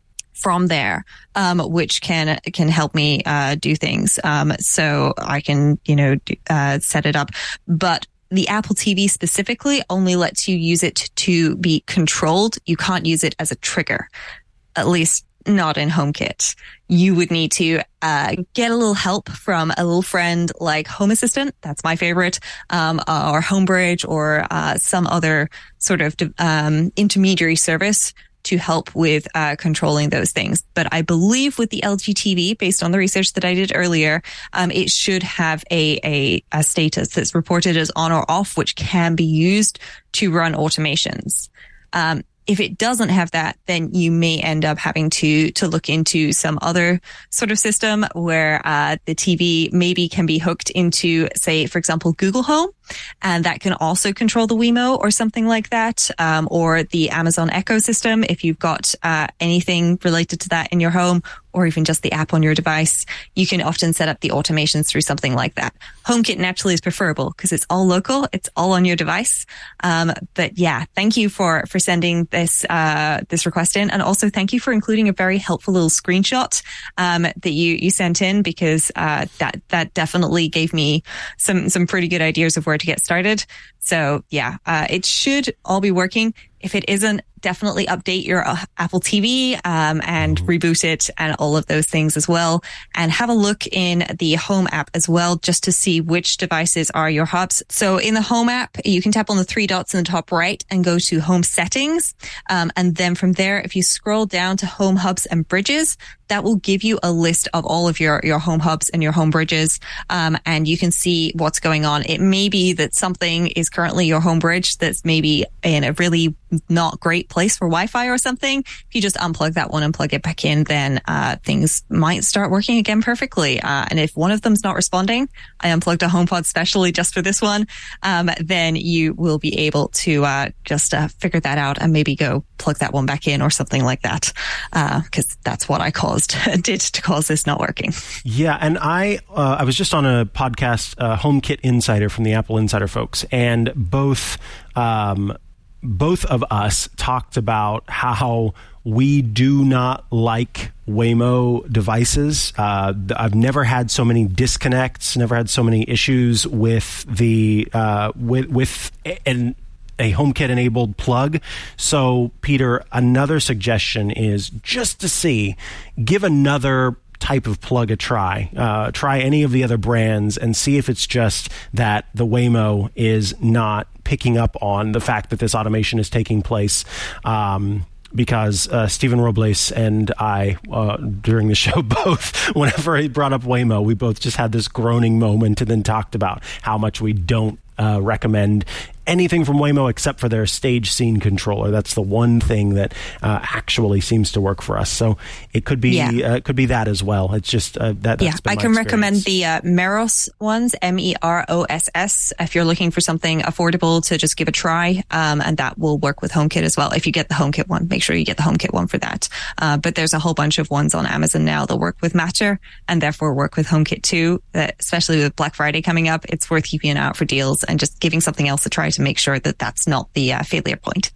from there, um, which can can help me uh, do things. Um, so I can, you know, uh, set it up. But the Apple T V specifically only lets you use it to be controlled. You can't use it as a trigger. At least not in HomeKit. You would need to uh, get a little help from a little friend like Home Assistant. That's my favorite, um, or Homebridge, or uh, some other sort of um, intermediary service to help with uh, controlling those things. But I believe with the L G T V, based on the research that I did earlier, um, it should have a, a, a status that's reported as on or off, which can be used to run automations. Um, If it doesn't have that, then you may end up having to to look into some other sort of system where uh, the T V maybe can be hooked into, say, for example, Google Home, and that can also control the Wemo or something like that, um, or the Amazon Echo system if you've got uh, anything related to that in your home, or even just the app on your device. You can often set up the automations through something like that. HomeKit naturally is preferable because it's all local, it's all on your device. Um, but yeah, thank you for for sending this uh, this request in, and also thank you for including a very helpful little screenshot um, that you you sent in, because uh, that that definitely gave me some some pretty good ideas of where to get started. So yeah, uh, it should all be working. If it isn't, definitely update your uh, Apple T V um, and reboot it and all of those things as well. And have a look in the Home app as well, just to see which devices are your hubs. So in the Home app, you can tap on the three dots in the top right and go to Home Settings. Um, and then from there, if you scroll down to Home Hubs and Bridges, that will give you a list of all of your, your home hubs and your home bridges. Um, and you can see what's going on. It may be that something is currently your home bridge that's maybe in a really not great place for Wi-Fi or something. If you just unplug that one and plug it back in, then uh, things might start working again perfectly. Uh, and if one of them's not responding, I unplugged a HomePod specially just for this one, um, then you will be able to uh, just uh, figure that out and maybe go plug that one back in or something like that, because uh, that's what I caused did to cause this not working. Yeah, and I uh, I was just on a podcast, uh, HomeKit Insider from the Apple Insider folks, and both um, both of us talked about how we do not like Waymo devices. Uh, I've never had so many disconnects, never had so many issues with the uh, with with an a HomeKit enabled plug. So, Peter, another suggestion is just to see, give another type of plug a try. Uh, try any of the other brands and see if it's just that the Waymo is not picking up on the fact that this automation is taking place. Um, because uh, Stephen Robles and I, uh, during the show, both, whenever he brought up Waymo, we both just had this groaning moment and then talked about how much we don't uh, recommend anything from Waymo except for their stage scene controller. That's the one thing that uh, actually seems to work for us. So it could be yeah. uh, it could be that as well. It's just uh, that. That's yeah, been I my can experience. recommend the uh, Meros ones, M E R O S S, if you're looking for something affordable to just give a try, um, and that will work with HomeKit as well. If you get the HomeKit one, make sure you get the HomeKit one for that. Uh, but there's a whole bunch of ones on Amazon now that work with Matter and therefore work with HomeKit too. That, especially with Black Friday coming up, it's worth keeping an eye out for deals and just giving something else a try to make sure that that's not the uh, failure point.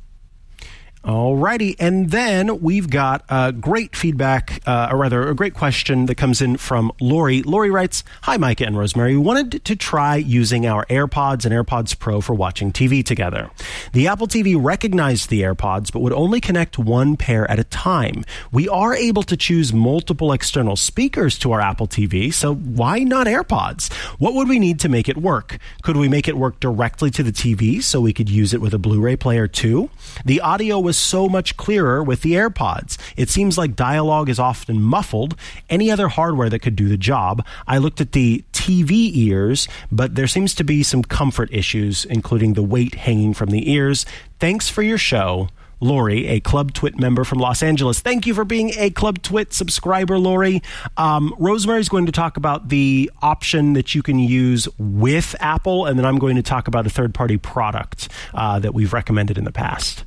Alrighty, and then we've got uh, great feedback, uh, or rather a great question that comes in from Lori. Lori writes, "Hi, Micah and Rosemary. We wanted to try using our AirPods and AirPods Pro for watching T V together. The Apple T V recognized the AirPods, but would only connect one pair at a time. We are able to choose multiple external speakers to our Apple T V, so why not AirPods? What would we need to make it work? Could we make it work directly to the T V so we could use it with a Blu-ray player too? The audio was so much clearer with the AirPods. It seems like dialogue is often muffled. Any other hardware that could do the job? I looked at the T V ears, but there seems to be some comfort issues, including the weight hanging from the ears. Thanks for your show, Lori, a Club Twit member from Los Angeles. Thank you for being a Club Twit subscriber, Lori. Um, Rosemary's going to talk about the option that you can use with Apple, and then I'm going to talk about a third-party product uh, that we've recommended in the past.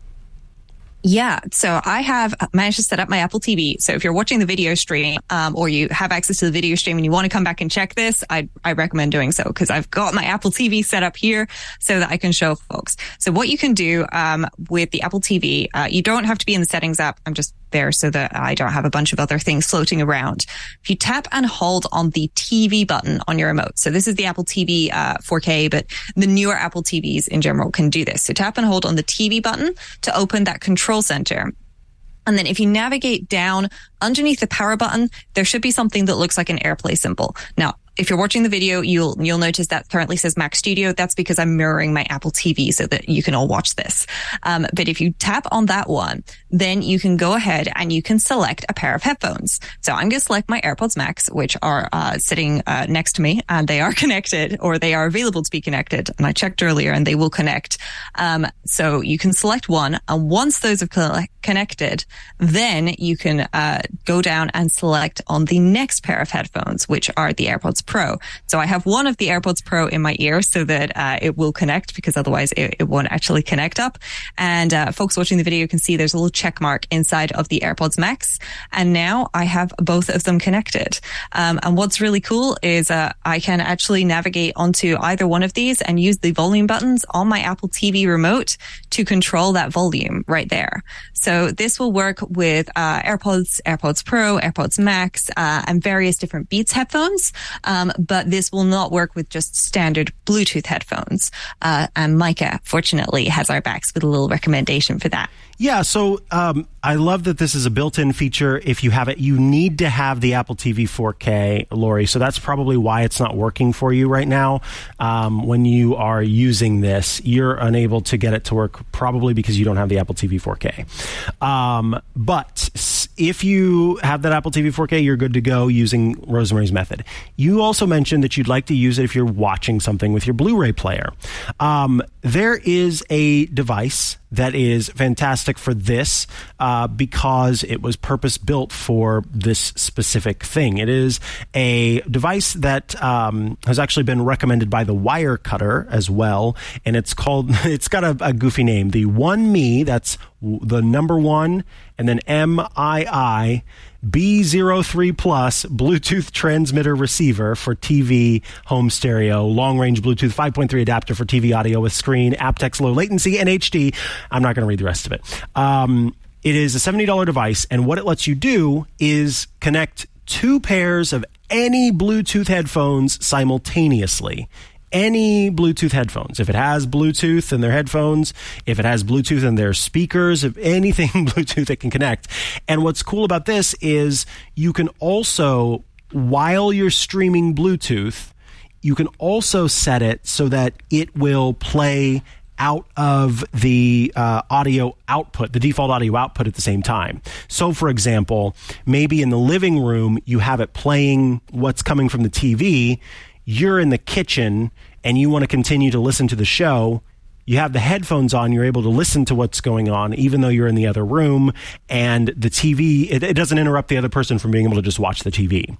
Yeah, so I have managed to set up my Apple T V. So if you're watching the video stream um, or you have access to the video stream and you want to come back and check this, I I recommend doing so because I've got my Apple T V set up here so that I can show folks. So what you can do um, with the Apple T V, uh, you don't have to be in the settings app. I'm just there so that I don't have a bunch of other things floating around. If you tap and hold on the T V button on your remote, so this is the Apple T V uh, four K, but the newer Apple T Vs in general can do this. So tap and hold on the T V button to open that control center. And then if you navigate down underneath the power button, there should be something that looks like an AirPlay symbol. Now, if you're watching the video, you'll you'll notice that currently says Mac Studio. That's because I'm mirroring my Apple T V so that you can all watch this. Um, but if you tap on that one, then you can go ahead and you can select a pair of headphones. So I'm going to select my AirPods Max, which are uh, sitting uh, next to me, and they are connected, or they are available to be connected. And I checked earlier, and they will connect. Um, so you can select one, and once those have co- connected, then you can uh, go down and select on the next pair of headphones, which are the AirPods Pro. So I have one of the AirPods Pro in my ear so that uh, it will connect, because otherwise it, it won't actually connect up. And uh, folks watching the video can see there's a little check mark inside of the AirPods Max. And now I have both of them connected. Um, and what's really cool is uh, I can actually navigate onto either one of these and use the volume buttons on my Apple T V remote to control that volume right there. So this will work with uh, AirPods, AirPods Pro, AirPods Max, uh, and various different Beats headphones. Um, but this will not work with just standard Bluetooth headphones. Uh, and Micah, fortunately, has our backs with a little recommendation for that. Yeah, so um, I love that this is a built-in feature. If you have it, you need to have the Apple T V four K, Lori. So that's probably why it's not working for you right now. Um, when you are using this, you're unable to get it to work, probably because you don't have the Apple T V four K. Um, but if you have that Apple T V four K, you're good to go using Rosemary's method. You also mentioned that you'd like to use it if you're watching something with your Blu-ray player. Um, there is a device that is fantastic for this uh, because it was purpose-built for this specific thing. It is a device that um, has actually been recommended by the Wirecutter as well, and it's called, it's got a, a goofy name, the One Me, that's the number one, and then M I I, B zero three Plus Bluetooth transmitter receiver for T V, home stereo, long-range Bluetooth five point three adapter for T V audio with screen, aptX low latency, and H D. I'm not going to read the rest of it. Um, it is a seventy dollars device, and what it lets you do is connect two pairs of any Bluetooth headphones simultaneously. Any Bluetooth headphones. If it has Bluetooth in their headphones, if it has Bluetooth in their speakers, if anything Bluetooth that can connect. And what's cool about this is you can also, while you're streaming Bluetooth, you can also set it so that it will play out of the uh, audio output, the default audio output at the same time. So, for example, maybe in the living room, you have it playing what's coming from the T V. You're in the kitchen and you want to continue to listen to the show. You have the headphones on, you're able to listen to what's going on, even though you're in the other room, and the T V, it, it doesn't interrupt the other person from being able to just watch the T V.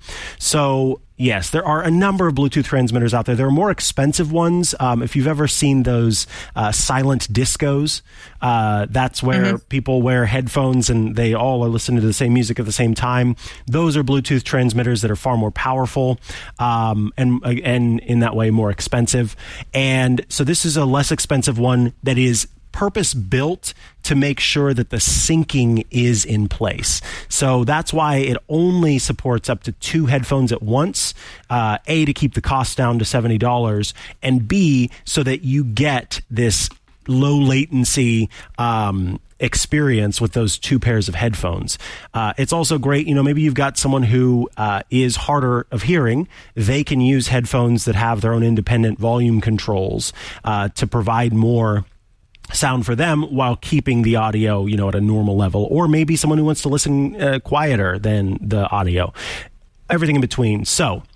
So, yes, there are a number of Bluetooth transmitters out there. There are more expensive ones. Um, if you've ever seen those uh, silent discos, uh, that's where mm-hmm. people wear headphones and they all are listening to the same music at the same time. Those are Bluetooth transmitters that are far more powerful um, and, and in that way more expensive. And so this is a less expensive one that is purpose-built to make sure that the syncing is in place. So that's why it only supports up to two headphones at once, uh, A, to keep the cost down to seventy dollars, and B, so that you get this low latency um, experience with those two pairs of headphones. Uh, it's also great, you know, maybe you've got someone who uh, is harder of hearing. They can use headphones that have their own independent volume controls uh, to provide more sound for them while keeping the audio, you know, at a normal level. Or maybe someone who wants to listen uh, quieter than the audio. Everything in between. So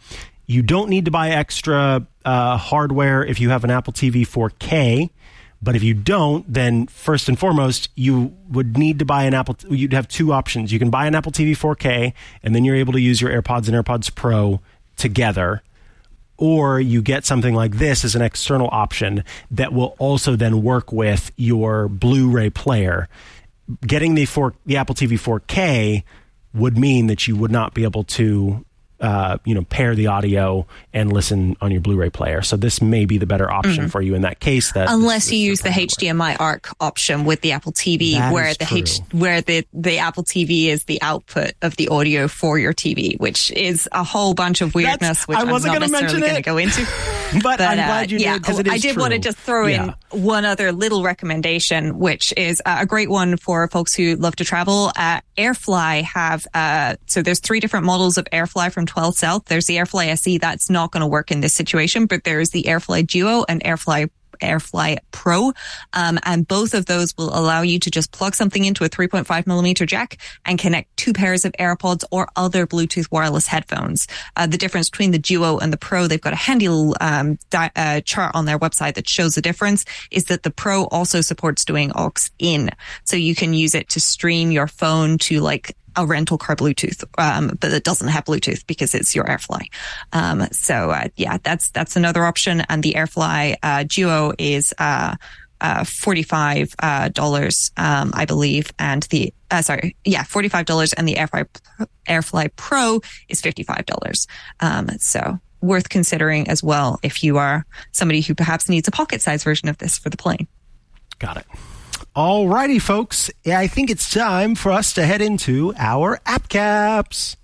You don't need to buy extra uh, hardware if you have an Apple T V four K. But if you don't, then first and foremost, you would need to buy an Apple. You'd have two options. You can buy an Apple T V four K, and then you're able to use your AirPods and AirPods Pro together. Or you get something like this as an external option that will also then work with your Blu-ray player. Getting the four, the Apple T V four K would mean that you would not be able to Uh, you know, pair the audio and listen on your Blu-ray player. So this may be the better option mm-hmm. for you in that case. That unless this, you this use the H D M I ARC option with the Apple T V, that where the H, where the the Apple T V is the output of the audio for your T V, which is a whole bunch of weirdness, That's, which I'm not necessarily going to go into. but, but I'm uh, glad you yeah, did because it is I did true. want to just throw yeah. in one other little recommendation, which is uh, a great one for folks who love to travel. Uh, Airfly have uh, so there's three different models of Airfly from twelve South. There's the Airfly S E, that's not going to work in this situation, but there's the Airfly Duo and Airfly Airfly Pro, um, and both of those will allow you to just plug something into a three point five millimeter jack and connect two pairs of AirPods or other Bluetooth wireless headphones. Uh, the difference between the Duo and the Pro, they've got a handy little um, di- uh, chart on their website that shows the difference, is that the Pro also supports doing aux in, so you can use it to stream your phone to like a rental car Bluetooth, um, but it doesn't have Bluetooth because it's your Airfly. Um, so, uh, yeah, that's, that's another option. And the Airfly, uh, Duo is, uh, uh, forty-five dollars, um, I believe. And the, uh, sorry, yeah, forty-five dollars, and the Airfly, Airfly Pro is fifty-five dollars. Um, so worth considering as well if you are somebody who perhaps needs a pocket-sized version of this for the plane. Got it. All righty, folks. Yeah, I think it's time for us to head into our app caps.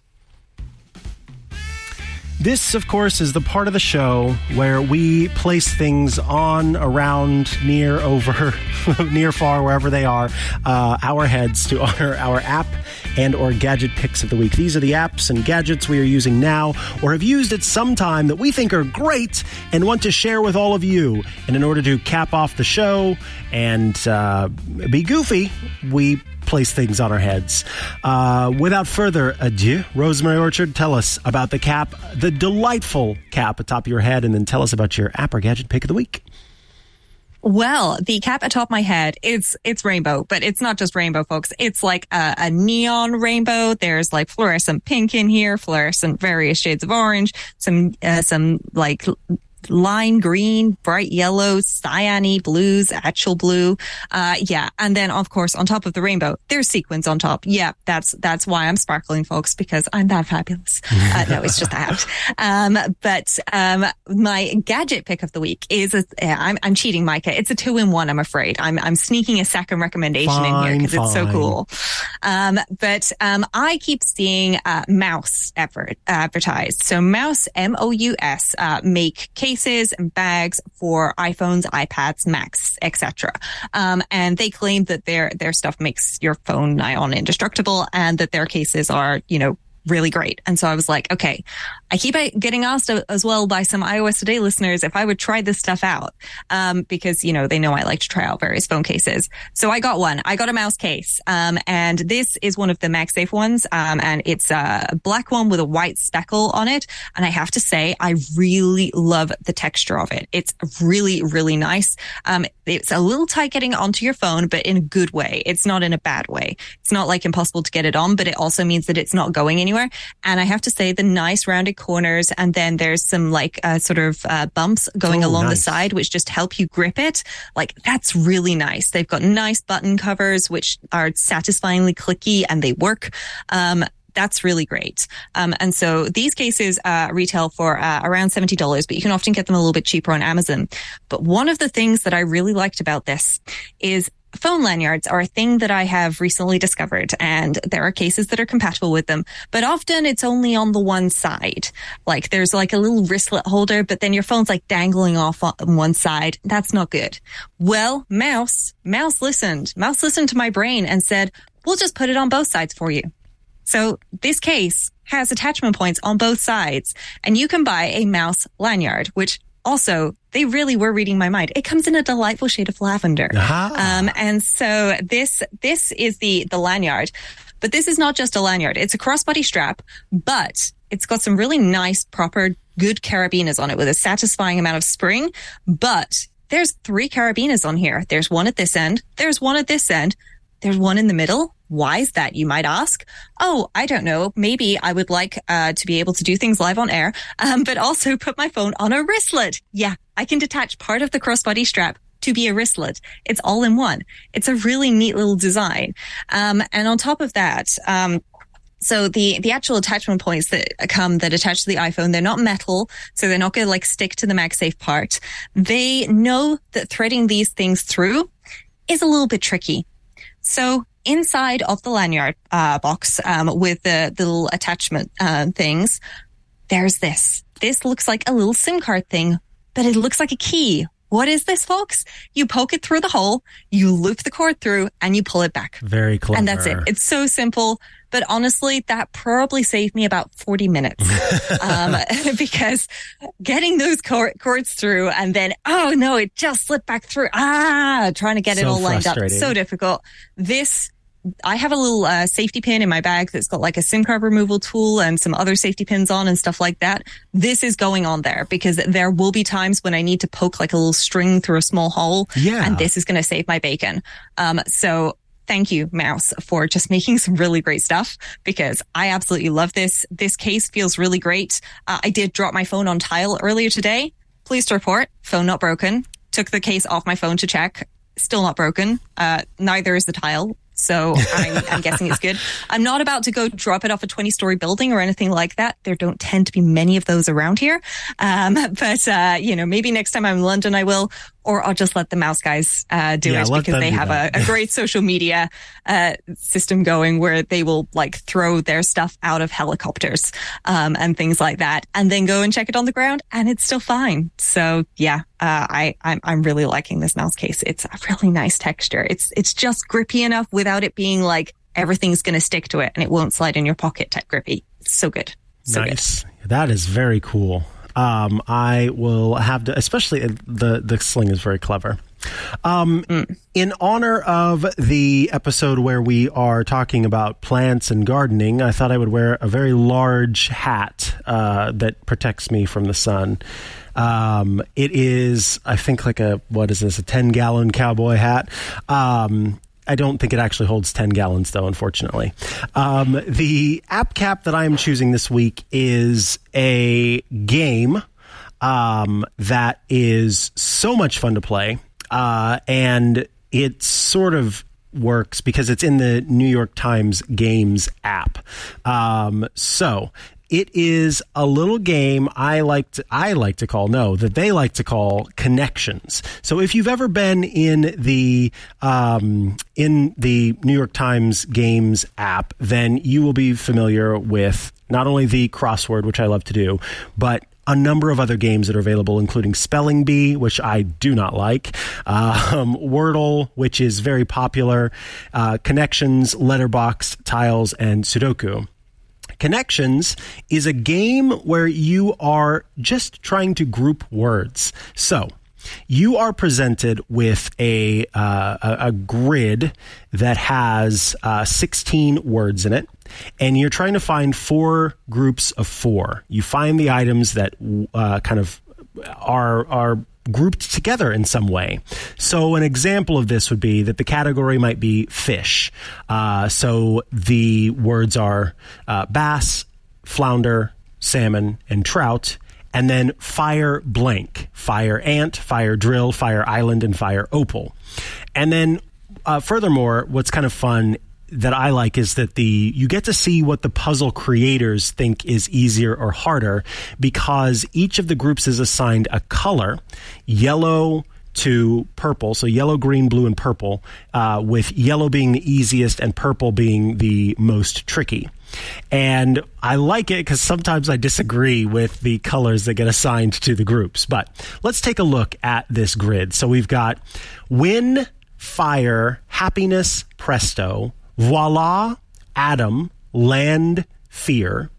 This, of course, is the part of the show where we place things on, around, near, over, near, far, wherever they are, uh, our heads to honor our app and or gadget picks of the week. These are the apps and gadgets we are using now or have used at some time that we think are great and want to share with all of you. And in order to cap off the show and uh, be goofy, we place things on our heads. Uh, without further ado, Rosemary Orchard, tell us about the cap, the delightful cap atop your head, and then tell us about your app or gadget pick of the week. Well, the cap atop my head, it's, it's rainbow, but it's not just rainbow, folks. It's like a, a neon rainbow. There's like fluorescent pink in here, fluorescent various shades of orange, some, uh, some like lime green, bright yellow, cyany blues, actual blue. Uh, yeah. And then, of course, on top of the rainbow, there's sequins on top. Yeah. That's, that's why I'm sparkling, folks, because I'm that fabulous. Uh, no, it's just that. Um, but, um, my gadget pick of the week is, a, I'm, I'm cheating, Micah. It's a two in one, I'm afraid. I'm, I'm sneaking a second recommendation fine, in here because it's so cool. Um, but, um, I keep seeing, uh, Mouse effort, advertised. So Mouse, M O U S, uh, make cases and bags for iPhones, iPads, Macs, et cetera. Um, and they claim that their their stuff makes your phone nigh on indestructible, and that their cases are, you know, really great. And so I was like, okay, I keep getting asked as well by some iOS Today listeners if I would try this stuff out, um, because, you know, they know I like to try out various phone cases. So I got one. I got a mouse case, um, and this is one of the MagSafe ones, um, and it's a black one with a white speckle on it. And I have to say, I really love the texture of it. It's really, really nice. Um, it's a little tight getting onto your phone, but in a good way. It's not in a bad way. It's not like impossible to get it on, but it also means that it's not going anywhere. And I have to say, the nice rounded corners, and then there's some like uh, sort of uh, bumps going oh, along nice. the side, which just help you grip it. Like, that's really nice. They've got nice button covers, which are satisfyingly clicky, and they work. Um, That's really great. Um, and so these cases uh, retail for uh, around seventy dollars, but you can often get them a little bit cheaper on Amazon. But one of the things that I really liked about this is phone lanyards are a thing that I have recently discovered, and there are cases that are compatible with them, but often it's only on the one side. Like, there's like a little wristlet holder, but then your phone's like dangling off on one side. That's not good. Well, Mouse, Mouse listened. Mouse listened to my brain and said, we'll just put it on both sides for you. So this case has attachment points on both sides, and you can buy a Mouse lanyard, which also, they really were reading my mind. It comes in a delightful shade of lavender. Um, and so this, this is the, the lanyard, but this is not just a lanyard. It's a crossbody strap, but it's got some really nice, proper good carabiners on it with a satisfying amount of spring. But there's three carabiners on here. There's one at this end. There's one at this end. There's one in the middle. Why is that, you might ask? Oh, I don't know. Maybe I would like uh, to be able to do things live on air, um, but also put my phone on a wristlet. Yeah, I can detach part of the crossbody strap to be a wristlet. It's all in one. It's a really neat little design. Um, and on top of that, um, so the, the actual attachment points that come that attach to the iPhone, they're not metal, so they're not going to like stick to the MagSafe part. They know that threading these things through is a little bit tricky. So inside of the lanyard uh, box um, with the, the little attachment uh, things, there's this. This looks like a little SIM card thing, but it looks like a key. What is this, folks? You poke it through the hole, you loop the cord through, and you pull it back. Very clever. And that's it. It's so simple. But honestly, that probably saved me about forty minutes um, because getting those cord- cords through and then, oh no, it just slipped back through. Ah, trying to get so it all lined up. frustrating. So difficult. This, I have a little uh, safety pin in my bag that's got like a SIM card removal tool and some other safety pins on and stuff like that. This is going on there because there will be times when I need to poke like a little string through a small hole. Yeah. And this is going to save my bacon. Um, so thank you, Mouse, for just making some really great stuff because I absolutely love this. This case feels really great. Uh, I did drop my phone on tile earlier today. Pleased to report, phone not broken. Took the case off my phone to check. Still not broken. Uh, neither is the tile. So I'm, I'm guessing it's good. I'm not about to go drop it off a twenty-story building or anything like that. There don't tend to be many of those around here. Um, but, uh, you know, maybe next time I'm in London, I will. Or I'll just let the Mouse guys uh, do yeah, it because they have a, a great social media uh, system going where they will like throw their stuff out of helicopters um, and things like that, and then go and check it on the ground, and it's still fine. So yeah, uh, I I'm, I'm really liking this Mouse case. It's a really nice texture. It's it's just grippy enough without it being like everything's going to stick to it and it won't slide in your pocket type grippy. It's so good. So nice. Good. That is very cool. Um, I will have to, especially the, the sling is very clever. Um, mm. In honor of the episode where we are talking about plants and gardening, I thought I would wear a very large hat, uh, that protects me from the sun. Um, it is, I think like a, what is this? A ten gallon cowboy hat. Um, I don't think it actually holds ten gallons, though, unfortunately. Um, the app cap that I am choosing this week is a game um, that is so much fun to play. Uh, and it sort of works because it's in the New York Times Games app. Um, so it is a little game I like to, I like to call, no, that they like to call Connections. So if you've ever been in the, um, in the New York Times Games app, then you will be familiar with not only the crossword, which I love to do, but a number of other games that are available, including Spelling Bee, which I do not like, um, Wordle, which is very popular, uh, Connections, Letterbox, Tiles, and Sudoku. Connections is a game where you are just trying to group words. So you are presented with a uh, a, a grid that has uh, sixteen words in it, and you're trying to find four groups of four. You find the items that uh, kind of are are grouped together in some way. So an example of this would be that the category might be fish. Uh, so the words are uh, bass, flounder, salmon, and trout. And then fire blank, fire ant, fire drill, fire island, and fire opal. And then uh, furthermore, what's kind of fun that I like is that the you get to see what the puzzle creators think is easier or harder, because each of the groups is assigned a color, yellow to purple, so yellow, green, blue, and purple, uh, with yellow being the easiest and purple being the most tricky. And I like it because sometimes I disagree with the colors that get assigned to the groups. But let's take a look at this grid. So we've got win, fire, happiness, presto, voila, Adam, land, fear,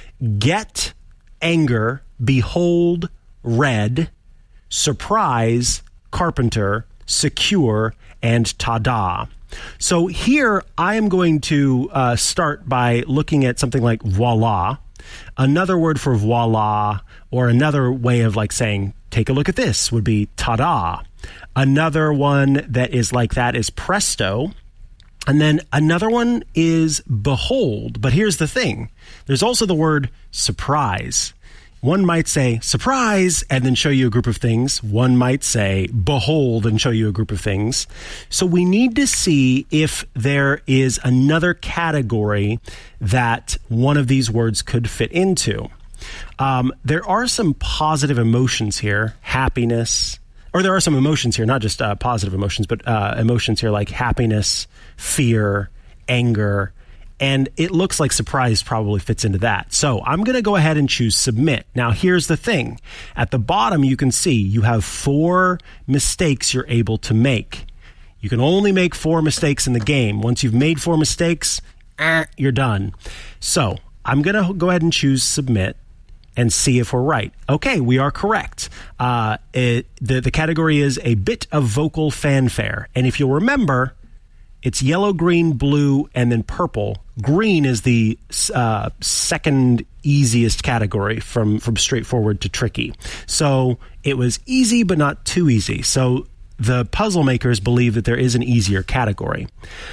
get, anger, behold, red, surprise, carpenter, secure, and ta-da. So here I am going to uh, start by looking at something like voila. Another word for voila, or another way of like saying, take a look at this, would be ta-da. Another one that is like that is presto. And then another one is behold. But here's the thing. There's also the word surprise. One might say surprise and then show you a group of things. One might say behold and show you a group of things. So we need to see if there is another category that one of these words could fit into. Um, there are some positive emotions here, happiness, or there are some emotions here, not just uh, positive emotions, but uh, emotions here like happiness, fear, anger, and it looks like surprise probably fits into that. So I'm going to go ahead and choose submit. Now, here's the thing. At the bottom, you can see you have four mistakes you're able to make. You can only make four mistakes in the game. Once you've made four mistakes, eh, you're done. So I'm going to go ahead and choose submit and see if we're right. Okay, we are correct. Uh, it, the, the category is a bit of vocal fanfare. And if you'll remember, it's yellow, green, blue, and then purple. Green is the uh, second easiest category from, from straightforward to tricky. So it was easy, but not too easy. So the puzzle makers believe that there is an easier category.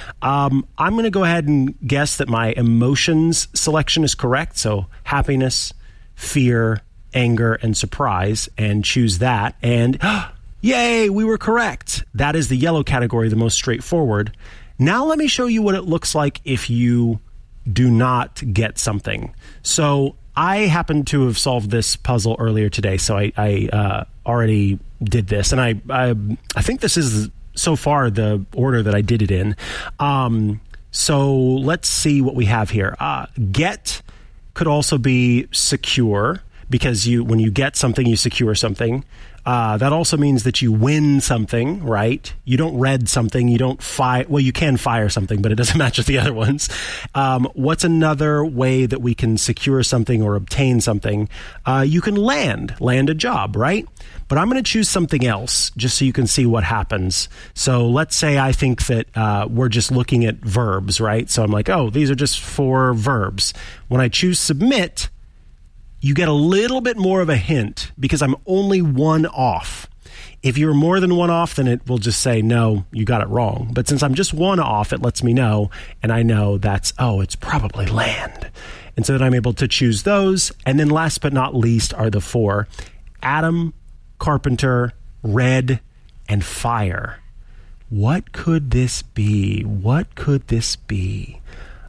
Um, I'm going to go ahead and guess that my emotions selection is correct. So happiness, fear, anger, and surprise, and choose that. And yay, we were correct. That is the yellow category, the most straightforward. Now let me show you what it looks like if you do not get something. So I happened to have solved this puzzle earlier today, so I, I uh, already did this. And I, I I think this is, so far, the order that I did it in. Um, so let's see what we have here. Uh, get could also be secure, because you when you get something, you secure something. Uh, that also means that you win something, right? You don't red something. You don't fire. Well, you can fire something, but it doesn't match with the other ones. Um, what's another way that we can secure something or obtain something? Uh, you can land, land a job, right? But I'm going to choose something else just so you can see what happens. So let's say I think that uh, we're just looking at verbs, right? So I'm like, oh, these are just four verbs. When I choose submit, you get a little bit more of a hint because I'm only one off. If you're more than one off, then it will just say, no, you got it wrong. But since I'm just one off, it lets me know, and I know that's, oh, it's probably land. And so then I'm able to choose those. And then last but not least are the four: atom, carpenter, red, and fire. What could this be? What could this be?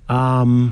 Um,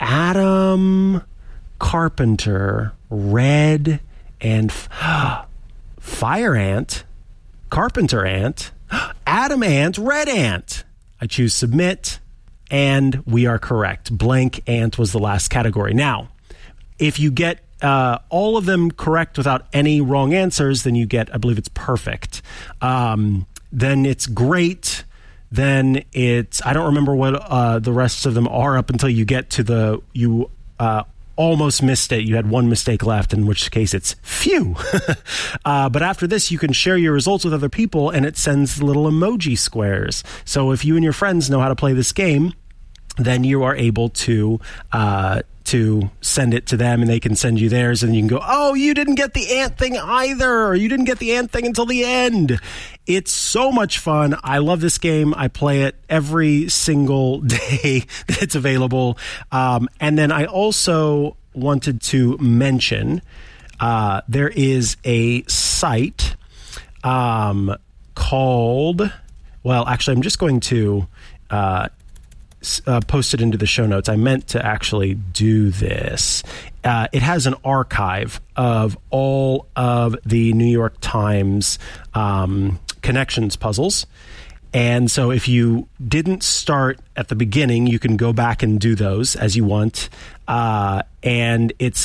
atom, carpenter, red, and f- fire ant, carpenter ant, atom ant, red ant. I choose submit, and we are correct. Blank ant was the last category. Now, if you get uh, all of them correct without any wrong answers, then you get, I believe it's perfect. Um, then it's great. Then it's, I don't remember what uh, the rest of them are up until you get to the, you uh, almost missed it. You had one mistake left, in which case it's phew. uh, but after this, you can share your results with other people, and it sends little emoji squares. So if you and your friends know how to play this game, then you are able to uh, to send it to them, and they can send you theirs, and you can go, oh, you didn't get the ant thing either, or you didn't get the ant thing until the end. It's so much fun. I love this game. I play it every single day that it's available. Um, and then I also wanted to mention uh, there is a site um, called, well, actually, I'm just going to uh, uh, post it into the show notes. I meant to actually do this. Uh, it has an archive of all of the New York Times um, connections puzzles. And so if you didn't start at the beginning, you can go back and do those as you want. Uh, and it's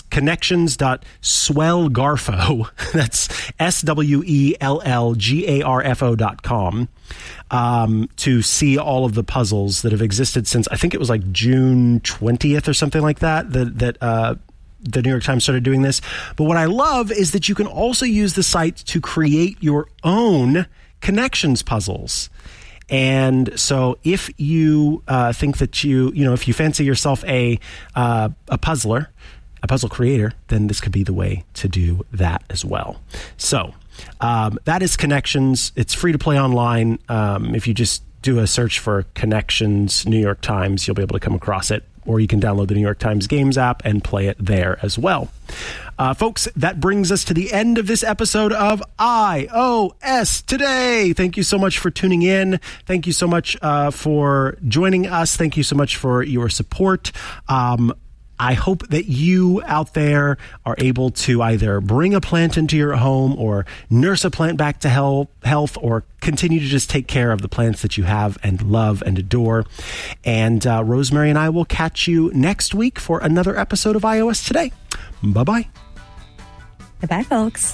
connections.swellgarfo. That's S W E L L G A R F O dot com um, to see all of the puzzles that have existed since, I think it was like June twentieth or something like that, that, that uh, the New York Times started doing this. But what I love is that you can also use the site to create your own connections puzzles. And so if you uh, think that you, you know, if you fancy yourself a uh, a puzzler, a puzzle creator, then this could be the way to do that as well. So um, that is Connections. It's free to play online. Um, if you just do a search for Connections New York Times, you'll be able to come across it. Or you can download the New York Times Games app and play it there as well. Uh, folks, that brings us to the end of this episode of iOS Today. Thank you so much for tuning in. Thank you so much uh, for joining us. Thank you so much for your support. Um, I hope that you out there are able to either bring a plant into your home or nurse a plant back to health, or continue to just take care of the plants that you have and love and adore. And uh, Rosemary and I will catch you next week for another episode of iOS Today. Bye-bye. Bye-bye, folks.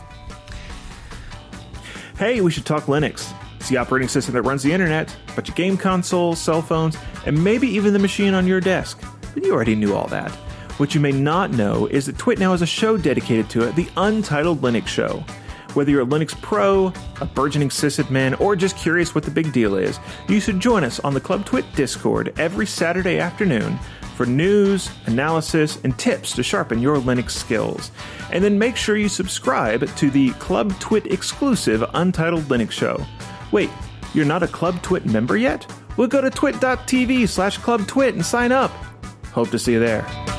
Hey, we should talk Linux. It's the operating system that runs the internet, but your game consoles, cell phones, and maybe even the machine on your desk. But you already knew all that. What you may not know is that Twit now has a show dedicated to it, the Untitled Linux Show. Whether you're a Linux pro, a burgeoning sysadmin, or just curious what the big deal is, you should join us on the Club Twit Discord every Saturday afternoon for news, analysis, and tips to sharpen your Linux skills. And then make sure you subscribe to the Club Twit exclusive Untitled Linux Show. Wait, you're not a Club Twit member yet? Well, go to twit.tv slash clubtwit and sign up. Hope to see you there.